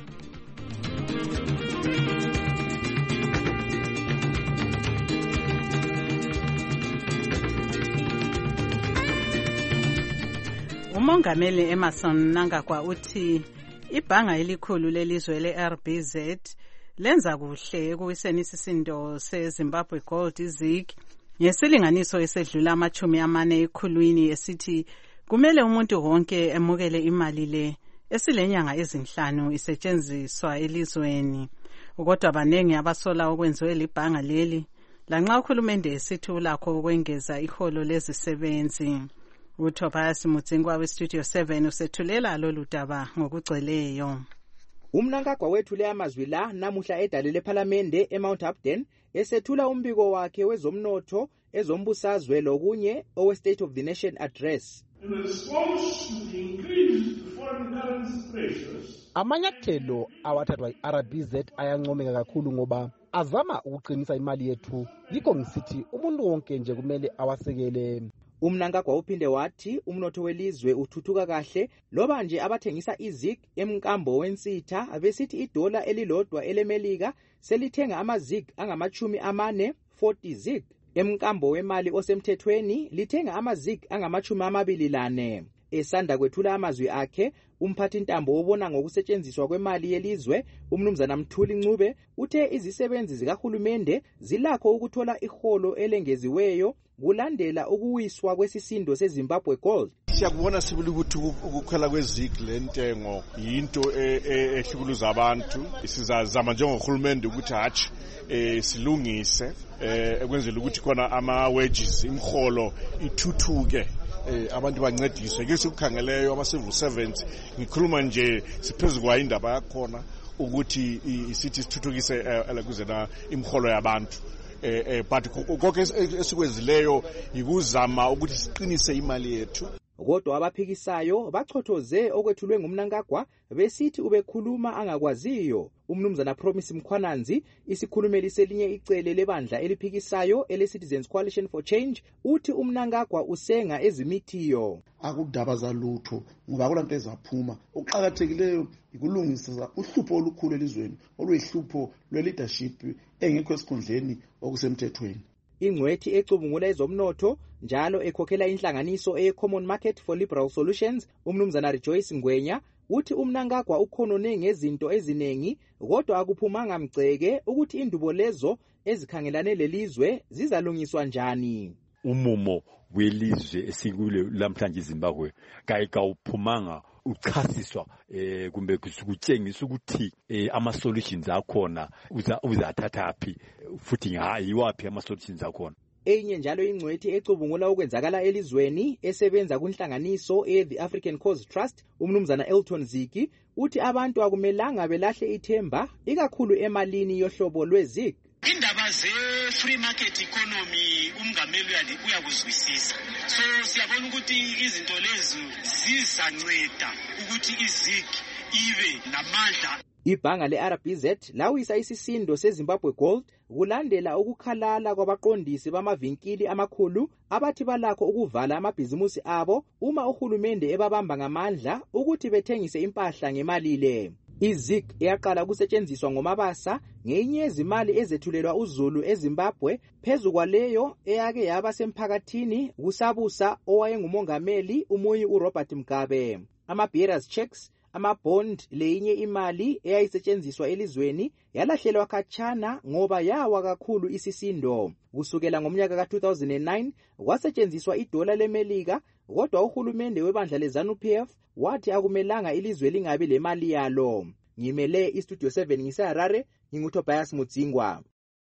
Umongameli Emmerson Mnangagwa uthi ibhanga elikhulu lelizwe le-R B Z lenza kuhle ekuwiseni isisindo seZimbabwe Gold ZIG ngesilinganiso esedlula amachumi amane ekhulwini esithi kumele umuntu wonke emukele imali le esilenyanga ezinhlanu isetshenziswa elizweni. Kodwa abanengi abasola okwenziwe libhanga leli lanxa uhulumende esithi ulakho ukwengeza iholo lezisebenzi. uTobias Mudzingwa we-Studio seven usethulela lolu daba ngokugcweleyo. Umnangagwa wethule amazwi la namuhla edale lePhalamende eMount Upton esethula umbiko wakhe wezomnotho, ezombusazwe lokunye owe-State of the Nation Address. In response to the increased foreign currency pressures, amanyathelo awathathwa i-R B Z ayancomeka kakhulu ngoba azama ukuqinisa imali yethu. Yikho ngisithi umuntu wonke nje kumele awasekele. Umnangagwa uphinde wathi umnotho welizwe uthuthuka kahle loba nje abathengisa izig emkambo wensitha besithi idola elilodwa elemelika selithenga amazig angamachumi amane forty zig. Emkambo wemali osemthethweni lithenga amazig angamachumi amabili lane. Esanda kwethula amazwi akhe, umphathi ntambo wobona ngokusetshenziswa kwemali yelizwe umnumzana Mthuli Ncube uthe izisebenzi zikahulumende zilakho ukuthola iholo elengeziweyo kulandela ukuwiswa kwesisindo seZimbabwe Gold. Siyakubona sibili ukuthi ukukhwela kwezig lentengo yinto ehlukuluza abantu. Sizazama njengohulumende ukuthi hatshi silungise ekwenzela ukuthi khona ama wages imholo ithuthuke, abantu bancediswe. Ke sikukhangeleyo ama civil servants ngikhuluma nje siphezulu kwa indaba yakhona ukuthi isithi sithuthukise elakuzena imholo yabantu. Eh but konke esikwezileyo ikuzama ukuthi siqinise imali yethu. Kodwa abaphikisayo bachothoze okwethulwe ngumnangagwa besithi ubekhuluma angakwaziyo. Umnumzana Promise Mkhwananzi, isikhulumeli selinye icele lebandla eliphikisayo ele-Citizens Coalition for Change, uthi umnangagwa usenga ezimithiyo. Akudaba zalutho ngoba kulanto ezaphuma. Okuqhakathekileyo ikulungisa uhlupho olukhulu elizweni oluyihlupho lwe-leadership engekho esikhundleni okusemthethweni. Ingcwethi ecubungula ezomnotho njalo ekhokhela inhlanganiso eye-Common Market for Liberal Solutions, umnumzana Rejoice Ngwenya, uthi umnangagwa ukhonone ngezinto ezinengi kodwa akuphumanga mgceke ukuthi indubo lezo ezikhangelane lelizwe zizalungiswa njani. Umumo welizwe esikule lamhlanje eZimbabwe kayikawuphumanga uchasiswa eh kumbe kusukutshengisa ukuthi eh ama solutions akhona uzathatha phi futhi hayi wapi ama solutions akhona. Enye njalo ingcwethi ecubungula okwenzakala elizweni esebenza kunhlanganiso e-The African Cause Trust, umnumzana Elton Ziki, uthi abantu akumelanga belahle ithemba ikakhulu emalini yohlobo lwezig. Indaba ze-free market economy umngameli uyakuzwisisa. So siyabona ukuthi izinto lezo zizanceda ukuthi izig ibe namandla. Ibhanga le-R B Z lawisa isisindo seZimbabwe Gold kulandela ukukhalala kwabaqondisi bamavinkili amakhulu abathi balakho ukuvala amabhizimusi abo uma uhulumende ebabamba ngamandla ukuthi bethengise impahla ngemali le. I-Zig yaqala ukusetshenziswa ngomabasa ngenye yezimali ezethulelwa uZulu eZimbabwe phezu kwaleyo eyake yaba semphakathini kusabusa owayengumongameli umuyi uRobert Mugabe. Ama-bearers checks, ama-bond leyinye imali eyayisetshenziswa elizweni yalahlelwa khatshana ngoba yawa kakhulu isisindo. Kusukela ngomnyaka ka two thousand nine kwasetshenziswa idola leMelika, kodwa uhulumende webandla leZANU-P F wathi akumelanga ilizwe lingabi lemali yalo. Ngimele iStudio seven ngiseHarare, nginguTobias Mudzingwa.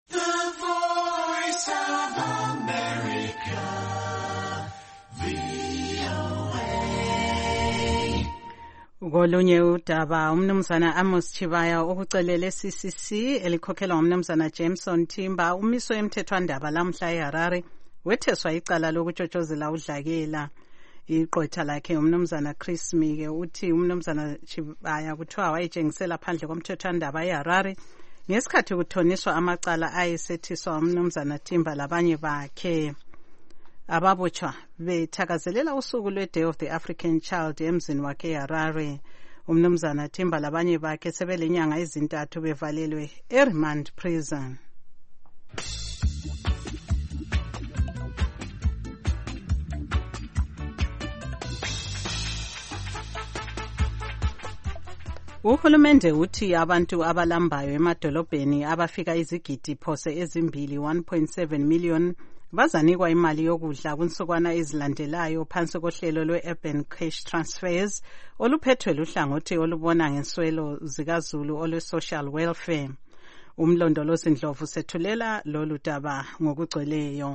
Kolunye udaba umnumzana Amos Chibaya okucelela C C C elikhokhelwa ngumnumzana Jameson Timba umiso emthethwandaba lamhla eHarare wetheswa icala lokutshotshozela udlakela. Iqotha lakhe umnumzana Chris Mike uthi umnumzana Chibaya kuthiwa wayetshengisela phandle komthethwandaba eHarare ngesikhathi kuthoniswa amacala ayesethiswa umnumzana Timba labanye bakhe. Ababotshwa bethakazelela usuku lwe-Day of the African Child emzini wakhe eHarare. Umnumzana Timba labanye bakhe sebelenyanga ezintathu bevalelwe eRemand Prison. Uhulumende uthi abantu abalambayo emadolobheni abafika izigidi phose ezimbili one point seven million bazanikwa imali yokudla kunsukwana ezilandelayo phansi kohlelo lwe-Urban Cash Transfers oluphethwe luhlangothi olubona ngenswelo zikaZulu olwe-Social Welfare. Umlondolozi Ndlovu sethulela lolu daba ngokugcweleyo.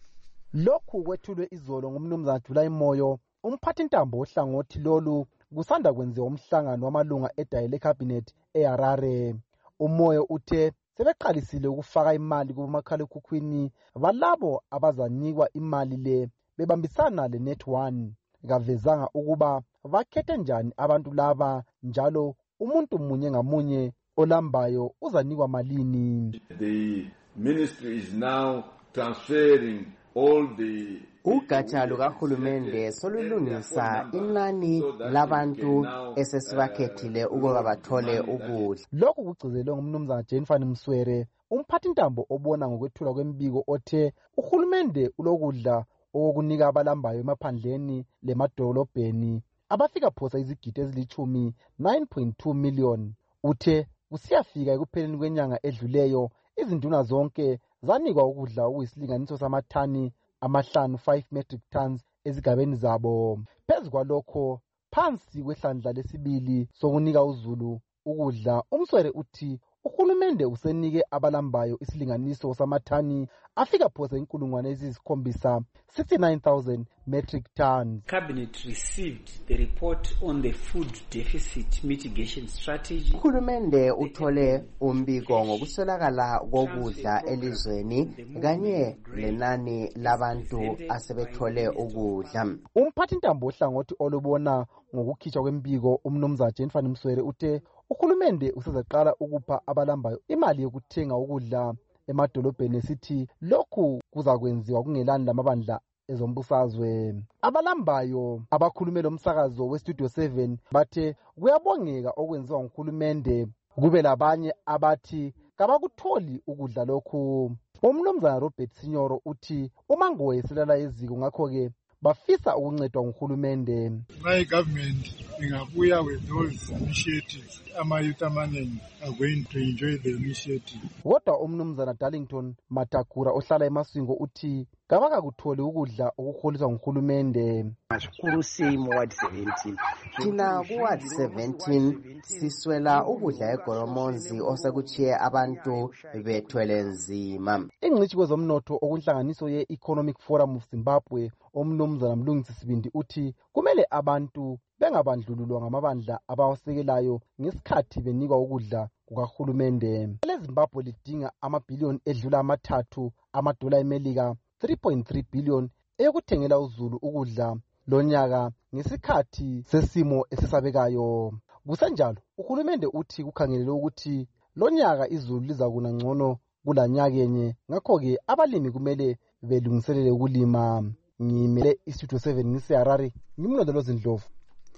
Lokhu kwethulwe izolo ngumnumzana July Moyo, umphathintambo ohlangothi lolu kusanda kwenziwa umhlangano wamalunga edayile cabinet eHarare. Umoyo uthe sebeqalisile ukufaka imali kumakhalekhukhwini balabo abazanikwa imali le bebambisana leNet one. Kavezanga ukuba bakhethe njani abantu laba njalo umuntu munye ngamunye olambayo uzanikwa malini. The ministry is now transferring all the Ugatsha lukahulumende solulungisa inani labantu esesibakhethile ukuba bathole ukudla. Lokhu kugcizelwe ngumnumzana Jenfani Mswere, umphathintambo obona ngokwethula kwembiko othe uhulumende ulokudla okunika abalambayo emaphandleni lemadolobheni abafika phosa izigidi ezilichumi nine point two million. Uthe kusiyafika ekupheleni kwenyanga edluleyo izinduna zonke zanikwa ukudla okuyisilinganiso samathani amahlanu five metric tons ezigabeni zabo. Phezu kwalokho phansi kwehlandla lesibili sokunika uZulu ukudla, uMswere uthi uhulumende usenike abalambayo isilinganiso samathani afika phose inkulungwane eziyisikhombisa sixty-nine thousand metric tons. Cabinet received the report on the food deficit mitigation strategy. Uhulumende uthole umbiko ngokuswelakala kokudla elizweni kanye lenani labantu asebethole ukudla. Umphathintambo ohlangothi olubona ngokukhitshwa kwembiko umnumzana Jenfani Mswere uthe uhulumende usezaqala ukupha abalambayo imali yokuthenga ukudla emadolobheni esithi lokhu kuzakwenziwa kungelani lamabandla ezombusazwe. Abalambayo abakhulumela umsakazo weStudio seven bathe kuyabongeka okwenziwa nguhulumende, kube labanye abathi kabakutholi ukudla lokhu. Umnumzana Robert Sinyoro uthi umango yeselala eziko ngakho-ke bafisa ukuncedwa nguhulumende. My government ingabuya with those initiatives, ama-youth amaningi are going to enjoy the initiative. Kodwa umnumzana Darlington Matakura ohlala eMaswingo uthi kabakakutholi ukudla okuholiswa nguhulumende. Kurusimo Ward seventeen. Thina kuWard seventeen siswela ukudla eGoromonzi osekuchiye abantu bethwele nzima. Ingcitshi kwezomnotho okunhlanganiso ye-Economic Forum of Zimbabwe umnumzana Mlungisi Sibindi uthi kumele abantu bengabandlululwa ngamabandla abawasekelayo ngesikhathi benikwa ukudla kukahulumende. LeZimbabwe lidinga amabhiliyoni edlula amathathu amadola eMelika three point three billion eyokuthengela uZulu ukudla lonyaka ngesikhathi sesimo esisabekayo. Kusenjalo uhulumende uthi kukhangelele ukuthi lonyaka iZulu liza kuna ngcono kulanyakenye, ngakho-ke abalimi kumele belungiselele ukulima. Ngimele iStudio seven ngiseHarare, ngimlondolozi Ndlovu.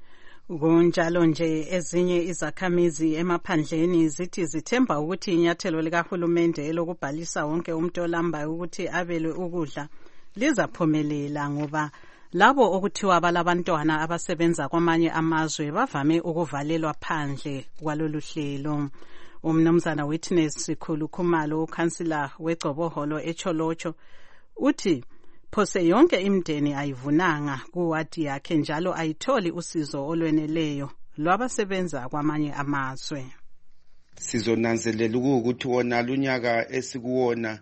Kunjalo nje ezinye izakhamizi emaphandleni zithi zithemba ukuthi inyathelo likahulumende lokubhalisa wonke umuntu olambayo ukuthi abelwe ukudla lizaphumelela ngoba labo okuthiwa balabantwana abasebenza kwamanye amazwe bavame ukuvalelwa phandle kwalolu hlelo. Umnumzana Witness Sikhulu Khumalo, ukhansila weGcoboholo eCholocho, uthi phose yonke imndeni ayivunanga kuwadi yakhe njalo ayitholi usizo olweneleyo lwabasebenza kwamanye amazwe. Sizonanzelela ukuthi wona lunyaka esikuwona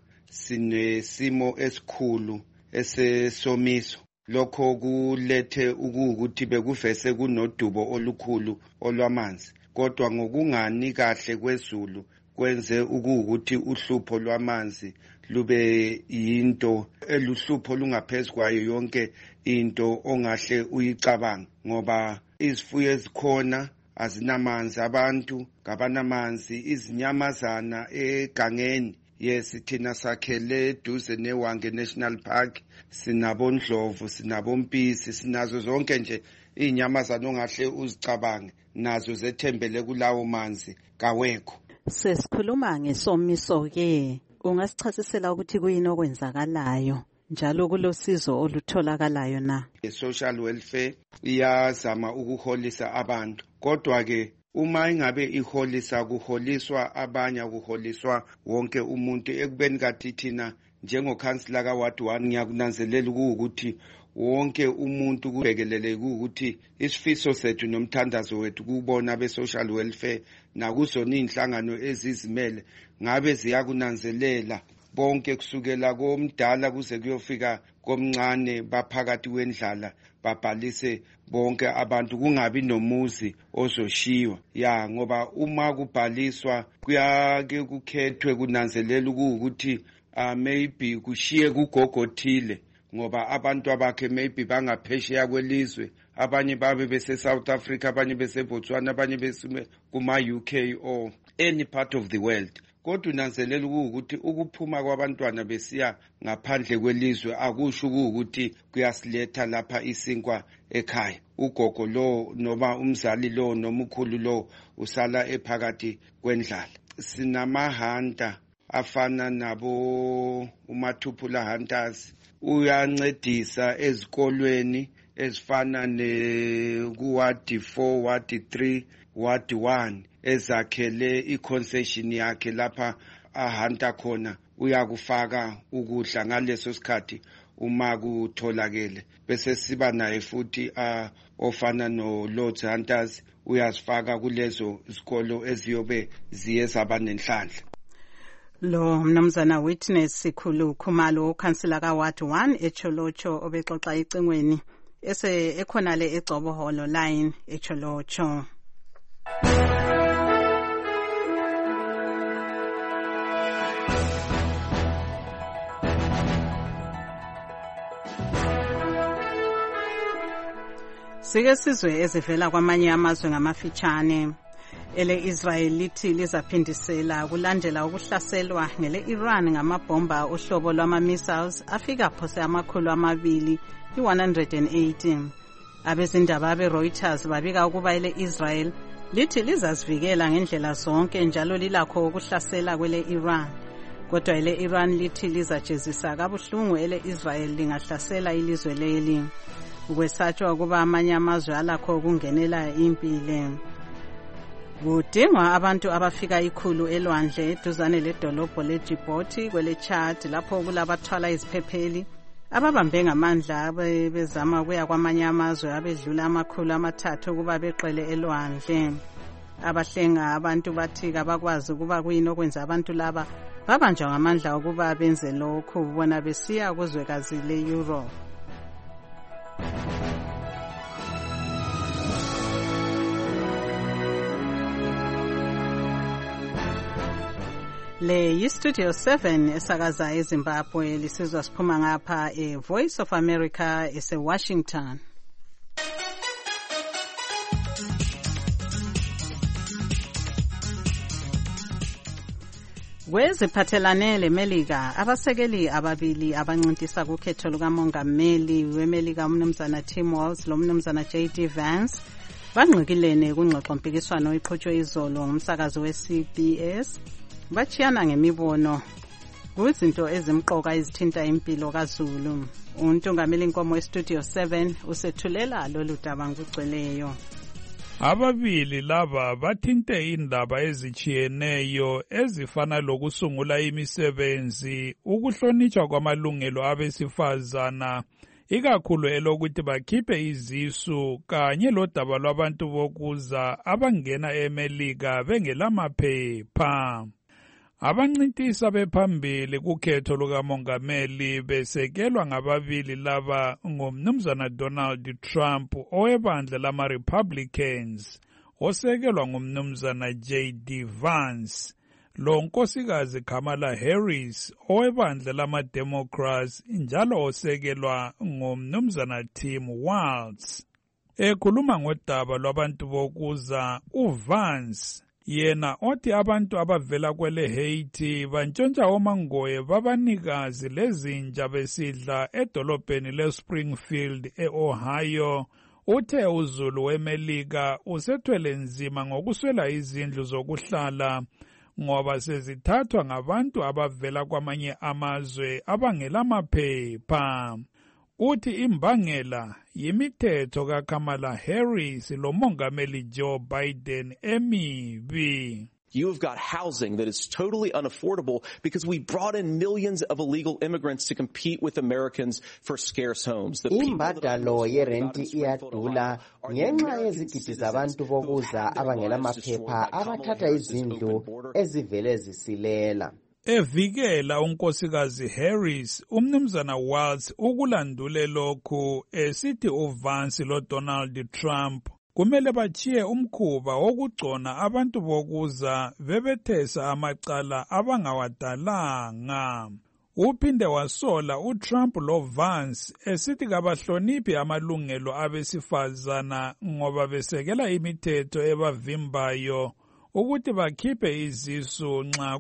sinesimo esikhulu esesomiso. Lokho kulethe ukuthi bekuvese kunodubo olukhulu olwamanzi, kodwa ngokungani kahle kwezulu kwenze ukuthi uhlupho lwamanzi lube yinto eluhlupho lungaphezulu kwayo yonke into ongahle uyicabanga, ngoba izifuyo ezikhona azinamanzi, abantu ngabanamanzi, izinyamazana egangeni. Yes, thina sakhele duze neWange National Park, sinabondlovu, sinabompisi, sinazo zonke nje inyamazana ongahle uzicabange, nazo zethembele kulawo manzi kawekho. Sesikhuluma ngesomiso ke, ungasichasisela ukuthi kuyini okwenzakalayo njalo kulosizo olutholakalayo na? Social welfare iyazama ukuholisa abantu, kodwa ke uma ingabe iholisa kuholiswa abanye, kuholiswa wonke umuntu. Ekubeni kathi thina njengokhansila kaWard one ngiyakunanzelela ukuthi wonke umuntu kubhekelele ukuthi isifiso sethu nomthandazo wethu kubona be-social welfare nakuzona inhlangano ezizimele ngabe ziyakunanzelela bonke kusukela komdala kuze kuyofika komncane baphakathi kwendlala babhalise bonke abantu, kungabi nomuzi ozoshiwa. Ya ngoba uma kubhaliswa kuyake kukhethwe kunanzelela ukuthi uh, maybe kushiye kugogothile ngoba abantu abakhe maybe bangaphesheya kwelizwe, abanye babe bese South Africa, abanye bese Botswana, abanye bese kuma U K or any part of the world. Kodwa unanzelela ukuthi ukuphuma kwabantwana besiya ngaphandle kwelizwe akusho ukuthi kuyasiletha lapha isinkwa ekhaya. Ugogo lo noma umzali lo noma ukhulu lo usala ephakathi kwendlala. Sinamahanta afana nabo uMathuphula Hunters, uyancedisa ezikolweni ezifana ne kuWard four, Ward three, Ward one, ezakhele i-concession yakhe lapha ahanta khona. Uyakufaka ukudla ngaleso sikhathi uma kutholakele, bese siba naye futhi uh, ofana no Lord's Hunters, uyasifaka kulezo izikolo eziyobe ziye zaba nenhlanhla. Lo mnumzana Witness Sikhulu Khumalo, ukhansila kaWard one eCholocho, obexoxa icingweni ese ekhonale eGcoboholo line eCholocho. Sike sizwe ezivela kwamanye amazwe ngamafitshane. Ele Israel lithi lizaphindisela kulandela ukuhlaselwa ngele Iran ngamabhomba ohlobo lwama missiles afika phose amakhulu amabili i one hundred eighty. Abezindaba abe Reuters babika ukuba ele Israel lithi lizazivikela ngendlela zonke njalo lilakho ukuhlasela kwele Iran. Kodwa ele Iran lithi lizajezisa kabuhlungu ele Israel lingahlasela ilizwe leli. Ukwesatshwa ukuba amanye amazwe alakho ukungenela impile. Kudingwa abantu abafika ikhulu elwandle eduzane ledolobho leDjibouti kwele Chad lapho kulabathwala iziphepheli ababambe ngamandla bezama ukuya kwamanye amazwe abedlula amakhulu amathathu ukuba beqele elwandle. Abahlenga abantu bathi kabakwazi ukuba kuyini okwenza abantu laba babanjwa ngamandla ukuba benze lokhu, bona besiya kuzwekazi le-Europe. Le yi-Studio seven esakaza eZimbabwe, lisizwa siphuma ngapha e-Voice of America ese-Washington. Kweziphathelane leMelika, abasekeli ababili abancintisa kukhetho lukamongameli weMelika umnumzana Tim Walz lo mnumzana J D Vance bangqikilene kungxoxompikiswano iqhutshwe izolo ngumsakazi we-C B S. Bachiyana ngemibono kuzinto ezimqoka ezithinta impilo kaZulu. Untungameli Nkomo weStudio seven usethulela lolu daba ngokugcweleyo. Ababili laba bathinte indaba ezichiyeneyo ezifana lokusungula imisebenzi, ukuhlonitshwa kwamalungelo abesifazana, ikakhulu elokuthi bakhiphe izisu kanye lodaba lwabantu bokuza abangena eMelika bengelamaphepha. Abancintisa bephambili kukhetho lukamongameli besekelwa ngababili laba ngumnumzana Donald Trump owebandla lama-Republicans osekelwa ngumnumzana J D Vance, lo nkosikazi Kamala Harris owebandla lama-Democrats njalo osekelwa ngumnumzana Tim Walz. Ekhuluma ngodaba lwabantu bokuza, uVance yena othi abantu abavela kwele Haiti bantshontsha omangoye babanikazi lezinja besidla edolobheni leSpringfield e-Ohio, uthe uZulu weMelika usethwele nzima ngokuswela izindlu zokuhlala ngoba sezithathwa ngabantu abavela kwamanye amazwe abangelamaphepha. Uthi imbangela yimithetho kaKamala Harris lomongameli Joe Biden emibi. You've got housing that is totally unaffordable because we brought in millions of illegal immigrants to compete with Americans for scarce homes. Imbadalo yerenti iyadula ngenxa yezigidi zabantu bokuza abangelamaphepha abathatha izindlu ezivele zisilela. Evikela unkosikazi Harris, umnumzana Walz ukulandule lokhu esithi uVance lo Donald Trump kumele bachiye umkhuba wokugcona abantu bokuza bebethesa amacala abangawadalanga. Uphinde wasola uTrump lo Vance esithi kabahloniphi amalungelo abesifazana ngoba besekela imithetho ebavimbayo ukuthi bakhiphe izisu nxa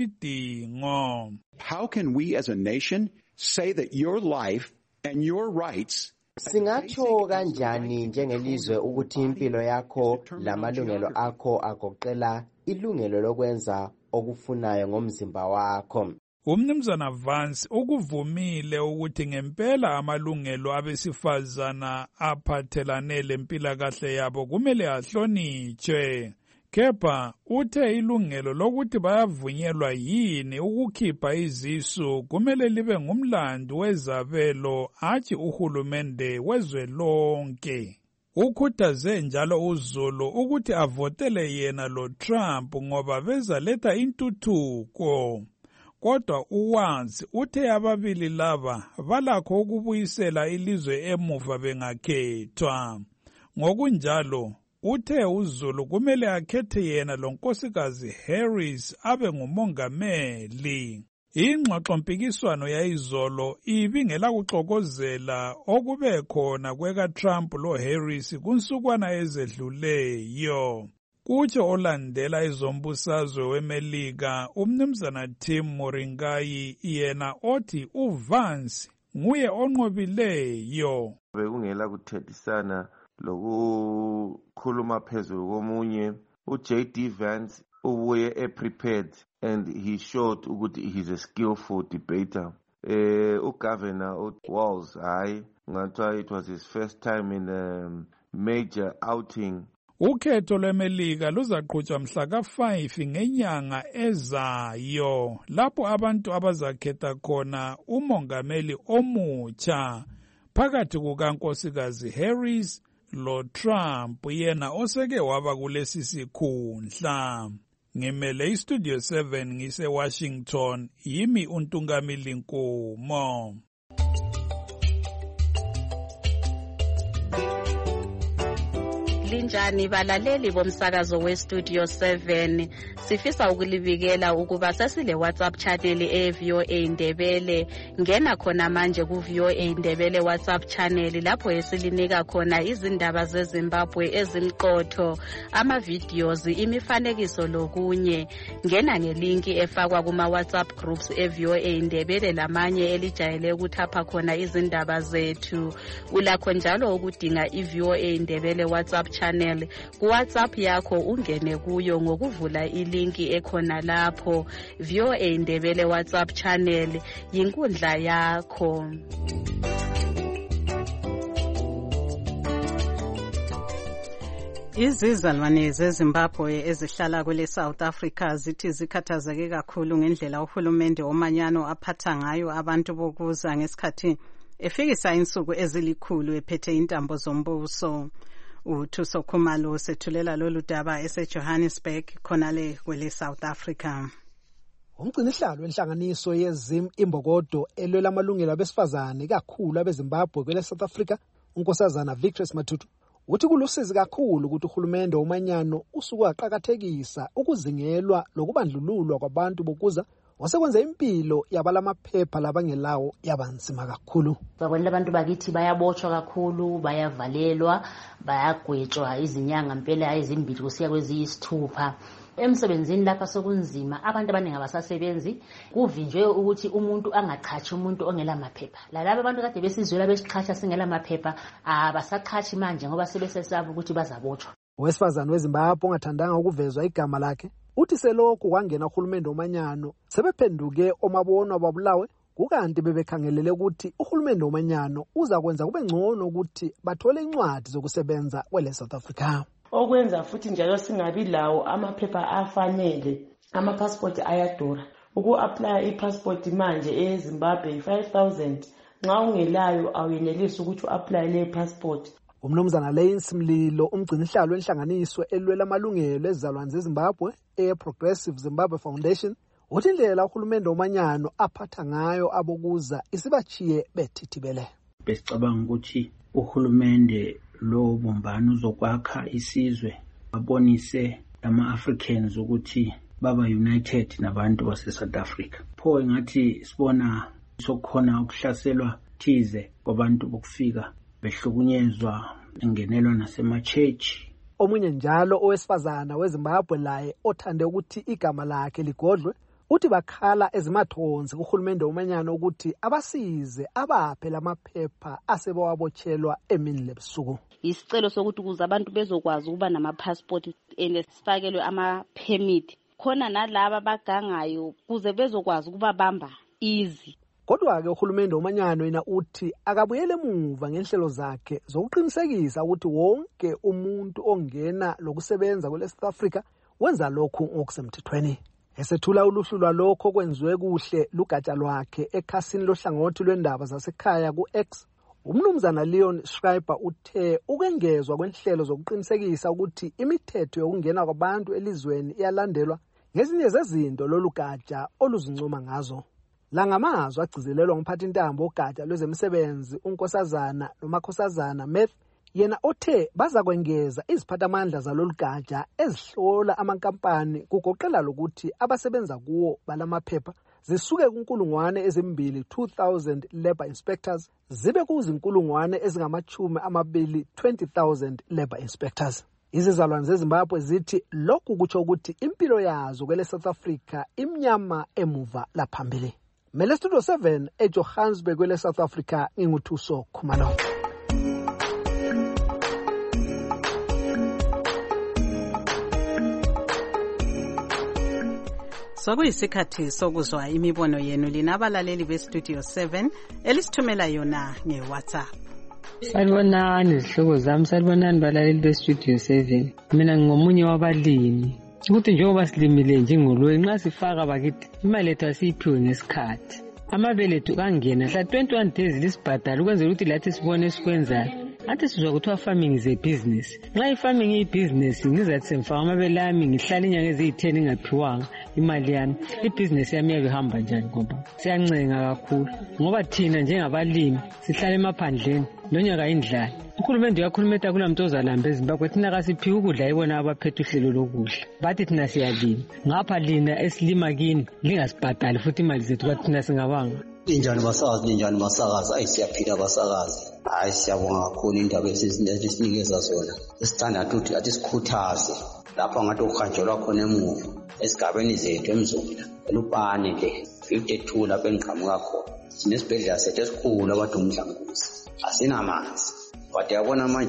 kulesidingo. How can we as a nation say that your life and your rights Singatsho kanjani njengelizwe ukuthi impilo yakho lamalungelo akho agoqela ilungelo lokwenza okufunayo ngomzimba wakho? Umnumzana Vance ukuvumile ukuthi ngempela amalungelo abesifazana aphathelane lempilakahle yabo kumele ahlonitshwe. Kepha uthe ilungelo lokuthi bayavunyelwa yini ukukhipha izisu kumele libe ngumlando wezabelo athi uhulumende wezwe lonke. Ukhuthaze njalo uZulu ukuthi avotele yena lo Trump ngoba bezaletha intuthuko. Kodwa uWalz uthe ababili laba balakho ukubuyisela ilizwe emuva bengakhethwa. Ngokunjalo uthe uZulu kumele akhethe yena lo nkosikazi Harris abe ngumongameli. Ingxoxompikiswano yayizolo ibingela kuxokozela okube khona kwekaTrump lo Harris kunsukwana ezedluleyo. Kutsho olandela izombusazwe weMelika umnumzana Tim Moringai yena othi uVance nguye onqobileyo. Bekungela kuthethisana lokukhuluma phezulu komunye. uJ D Vance ubuye e-prepared and he showed ukuthi he's a skillful debater. Eh uGovernor Walz hayi ngathiwa it was his first time in a major outing. Ukhetho lweMelika luzaqhutshwa mhla ka five ngenyanga ezayo lapho abantu abazakhetha khona umongameli omutsha phakathi kukankosikazi Harris lo Trump yena oseke waba kulesi sikhundla. Ngimele iStudio seven ngise Washington, yimi uNtungamili Nkomo. Linjani balaleli bomsakazo weStudio seven, sifisa ukulibikela ukuba sesile WhatsApp channel e-V O A Ndebele. Ngena khona manje ku-V O A Ndebele WhatsApp channel lapho esilinika khona izindaba zeZimbabwe ezimqotho, ama-videos, imifanekiso lokunye. Ngena ngelinki efakwa kuma-WhatsApp groups e-V O A Ndebele lamanye elijayele ukuthapha khona izindaba zethu. Ulakho njalo ukudinga i-V O A Ndebele WhatsApp channel. Ku-WhatsApp yakho ungene kuyo ngokuvula ilinki ekhona lapho. V O A Ndebele WhatsApp channel yinkundla yakho. Izizalwane zeZimbabwe ezihlala kwele South Africa zithi zikhathazeke kakhulu ngendlela uhulumende omanyano aphatha ngayo abantu bokuza ngesikhathi efikisa insuku ezilikhulu ephethe intambo zombuso. uThuso Khumalo sethulela lolu daba eseJohannesburg khonale kwele South Africa. Umgcinihlalo wenhlanganiso yeZim Imbokodo elwela amalungelo abesifazane kakhulu abeZimbabwe kwele South Africa, unkosazana Victress Matutu, uthi kulusizi kakhulu ukuthi uhulumende omanyano usuku waqhakathekisa ukuzingelwa lokubandlululwa kwabantu bokuza wasekwenza impilo yabalamaphepha labangelawo yabanzima kakhulu. Babona abantu bakithi bayabotshwa kakhulu, bayavalelwa, bayagwetshwa izinyanga impela ezimbili kusiya kweziyisithupha. Emsebenzini lapha sokunzima, abantu abaningi abasasebenzi, kuvinjwe ukuthi umuntu angachachi umuntu ongela maphepha. Lalabo abantu kade besizwela besichacha singela maphepha abasachachi manje ngoba sebesesaba ukuthi bazabotshwa. Owesifazane weZimbabwe ongathandanga ukuvezwa igama lakhe uthi selokhu kwangena uhulumende omanyano sebephenduke omabona babulawe, kukanti bebekhangelele ukuthi uhulumende omanyano uza kwenza kube ngcono ukuthi bathole incwadi zokusebenza kwele South Africa. Okwenza futhi njalo singabi lawo amaphepha afanele, ama passport ayadura. Uku-apply i-passport manje eZimbabwe five thousand, nxa ungelayo awuyenelisi ukuthi u-apply le passport. Umnumzana Lance Mlilo, umgcinihlalo wenhlanganiso elwela amalungelo ezizalwane zeZimbabwe e-Progressive Zimbabwe Foundation, uthi indlela uhulumende omanyano aphatha ngayo abokuza isibachiye bethithibele. Besicabanga ukuthi uhulumende lo bumbano uzokwakha isizwe, babonise ama-Africans ukuthi baba united nabantu base South Africa. Pho ngathi sibona sokukhona ukuhlaselwa thize kwabantu bokufika behlukunyezwa engenelwa nasema-church. Omunye njalo owesifazana weZimbabwe laye othande ukuthi igama lakhe ligodlwe uthi bakhala ezimathonzi kuhulumende omanyano ukuthi abasize abaphe lamaphepha asebawabotshelwa emini lebusuku. Isicelo sokuthi kuze abantu bezokwazi ukuba nama-passport sifakelwe ama-permit khona nalaba bagangayo kuze bezokwazi ukuba bamba easy. Kodwa ke uhulumende omanyano yena uthi akabuyele emuva ngenhlelo zakhe zokuqinisekisa ukuthi wonke umuntu ongena lokusebenza kwele South Africa wenza lokhu ngokusemthethweni. Esethula uluhlu lwalokho kwenziwe kuhle lugatsha lwakhe ekhasini lohlangothi lwendaba zasekhaya ku-X, umnumzana Leon Schreiber uthe ukwengezwa kwenhlelo zokuqinisekisa ukuthi imithetho yokungena kwabantu elizweni iyalandelwa ngezinye zezinto lolu gatsha oluzincoma ngazo. La ngamazwi agcizelelwa ngumphathintambo ogatsha lwezemisebenzi unkosazana nomakhosazana Meth, yena othe baza kwengeza iziphathamandla zalolu gatsha ezihlola amankampani kugoqela lokuthi abasebenza kuwo balamaphepha zisuke kunkulungwane ezimbili two thousand labor inspectors zibe kuzinkulungwane ezingamachumi amabili twenty thousand labor inspectors. Izizalwane zeZimbabwe zithi lokhu kutsho ukuthi impilo yazo kwele South Africa imnyama emuva laphambili. Mele Studio seven eJohannesburg kwele South Africa, nginguthuso Khumalo. Sokuyisikhathi sokuzwa imibono yenu linabalaleli beStudio seven elisithumela yona ngeWhatsApp. Salibonani izihlobo zami, salibonani balaleli beStudio seven. Mina ngingomunye wabalimi. Ukuthi njengoba silimile nje ngolwe nxa sifaka bakithi imali yethu asiyiphiwe ngesikhathi. Amabele ethu kangena hla twenty-one days lisibhadala ukwenzela ukuthi lathi sibone esikwenzayo. Athi sizwa kuthiwa farming is a business. Nxa i-farming iyi-business ngizathi semfaka amabele ami ngihlala inyanga eziyi-ten ingaphiwanga imali yami. Ibhizinesi yami yabe ihamba njani ngoba siyancenga kakhulu ngoba thina njengabalimi sihlala emaphandleni lonyaka indlala. Uhulumende uyakhuluma ethi akulamntozalamba eZimbabwe thina kasiphiwe ukudla ibona abaphethe uhlelo lokudla. Bathi thina siyalima ngapha lina esilima kini lingasibhadali futhi imali zethu bathi thina singabanga. Injani basakazi, injani masakazi, ayisiyaphila basakazi. Hayi siyabonga kakhulu indaba esisinikeza zona. Esithanda ukuthi athi sikhuthaze lapha ngathi uhanjelwa khona emuva esigabeni zethu emzomla. Elupane le fifty-two lapha engiqhamuka khona. Sinesibhedlela sethu esikhulu abantu umdlanguzi. Asinamanzi. But yabona manje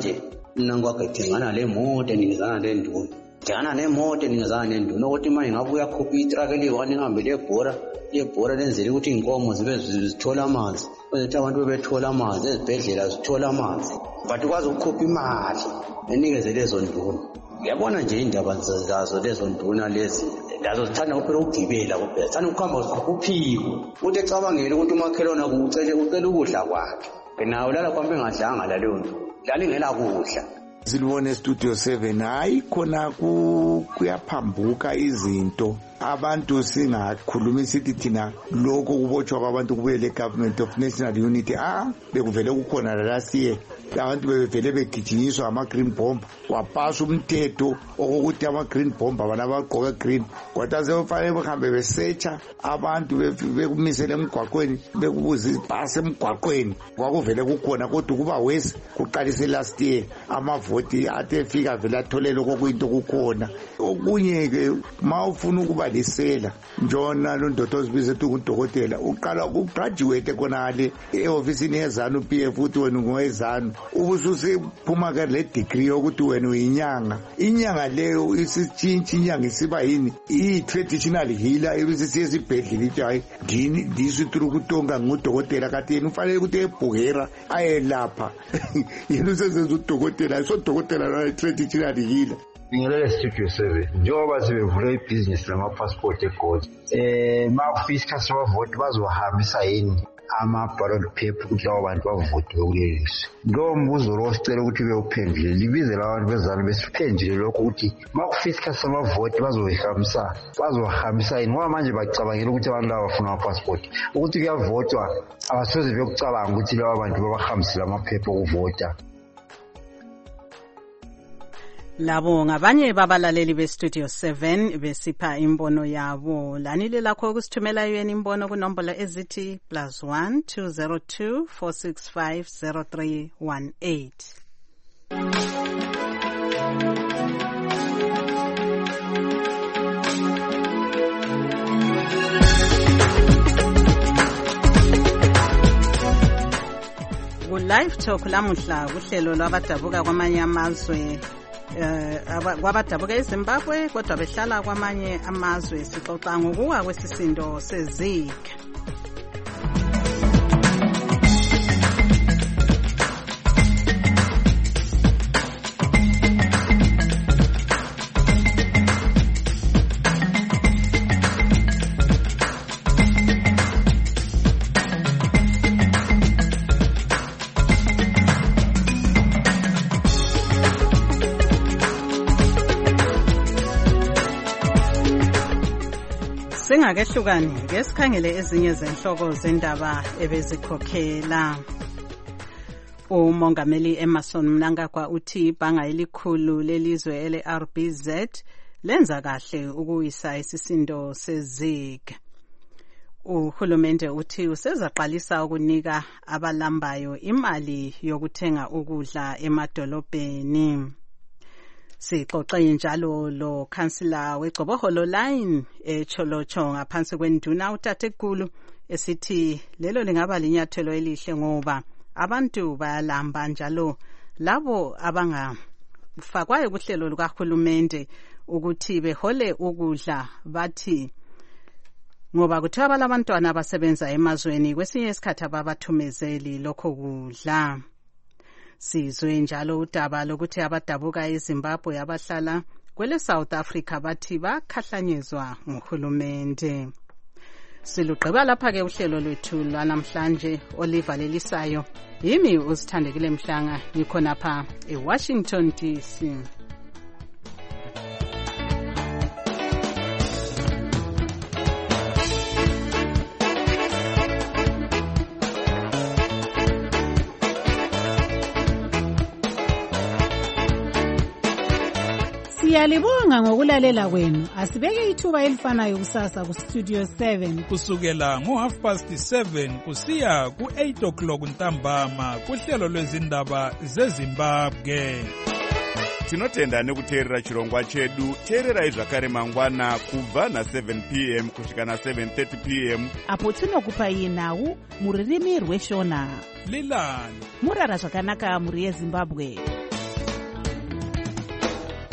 mina ngiwagethengana le moto ningizana le nduna thengana nemoto ningizana nenduna ukuthi manje ngabe uyakhupha itraka eliyi-one ngihambe lebhora lebhora lenzele ukuthi iy'nkomo zibe zithola amanzi kwenzethi abantu bebethola amanzi ezibhedlela zithola amanzi but ukwazi ukukhupha imali enikeze lezo nduna. Ngiyabona nje indaba zazo lezo nduna lezi lazo zithanda kuphela ukugibela kuphela zithanda ukuhamba kuphiko ukuthi ecabangele ukuthi umakhelwane kucele ucela ukudla kwakhe nawe lala kwambe engadlanga laleyo nto lala ingela kudla. Silibone Studio seven hayi khona kuyaphambuka izinto abantu singakhuluma sithi thina lokho kubotshwa kwabantu kubuyele government of national unity ah bekuvele kukhona last year abantu bevele begijinyiswa ama-green bomb wapasa umthetho okokuthi ama-green bomb abana bagqoke green kodwa sebefanele behambe besearcha abantu bekumisele emgwaqweni bekubuza ibhasi emgwaqweni kwakuvele kukhona kodwa kuba wesi kuqalise last year amavoti athi efika vele atholele okokuyinto kukhona. Okunye-ke ma ufuna ukuba lisela njona lo ndoda ozibiza ethi ungudokotela uqala ukugraduate khonale e-ofisini yezanu u-P F uthi wena ungowezanu ubususephuma ke le degree yokuthi wena uyinyanga. Inyanga leyo isitshintsha inyanga isiba yini i-traditional healer ebisisiye esibhedlela ithi hayi ndini ndisithula ukutonga ngudokotela kati yena ufanele ukuthi ebhukera ayelapha yena usezenza udokotela ayisodokotela na-traditional healer. Ngilele Studio seven njengoba sebevule ibhizinisi lama-passport eGold um ma kufika isikhathi samavoti bazohambisa yini ama-ballot paper ukuthi labo bantu bavote kulelizwe. Lowo mbuzo lo sicela ukuthi bewuphendule libizele abantu bezalo besiphendule lokho ukuthi ma kufika isikhathi samavoti bazohambisa bazohambisa yini ngoba manje bacabangela ukuthi abantu laba bafuna ama-passport ukuthi kuyavotwa abasoze bekucabanga ukuthi labo bantu babahambisile amaphepha okuvota. Labo ngabanye babalaleli beStudio seven besipha imbono yabo. Lanile lakho ukusithumela yena imbono kunombolo ezithi plus one two zero two four six five zero three one eight. Ku-Live Talk lamuhla kuhlelo lwabadabuka kwamanye amazwe Uh, kwabadabuka eZimbabwe kodwa behlala kwamanye amazwe sixoxa ngokuwa kwesisindo seZika. Singakehlukani ngesikhangele ezinye zenhloko zendaba ebezikhokhela. Umongameli Emmerson Mnangagwa uthi ibhanga elikhulu lelizwe ele-R B Z lenza kahle ukuyisa isisindo seZika. Uhulumende uthi usezaqalisa ukunika abalambayo imali yokuthenga ukudla emadolobheni. Sixoxe njalo lo kansila weGcoboholo line eCholocho ngaphansi kwenduna uTatekulu esithi lelo lingaba linyathelo elihle ngoba abantu bayalamba njalo labo abangafakwayo kuhlelo lukahulumende ukuthi behole ukudla bathi ngoba kuthiwa balabantwana abasebenza emazweni kwesinye isikhathi ababathumezeli lokho kudla. Sizwe njalo udaba lokuthi abadabuka eZimbabwe abahlala kwele South Africa bathi bakhahlanyezwa nguhulumende. Silugqiba lapha ke uhlelo lwethu lwanamhlanje olivalelisayo. Yimi usithandekile Mhlanga ngikhona pha eWashington D C. Siyalibonga ngokulalela kwenu. Asibeke ithuba elifanayo kusasa ku Studio seven kusukela ngo half past seven kusiya ku eight o'clock ntambama kuhlelo lwezindaba zeZimbabwe. Tinotenda nekuteerera chirongwa chedu. Teererai zvakare mangwana kubva na seven p m kusvika na seven thirty p m apo tinokupai nhau muririmi rweshona. Lilani murara zvakanaka muri yeZimbabwe.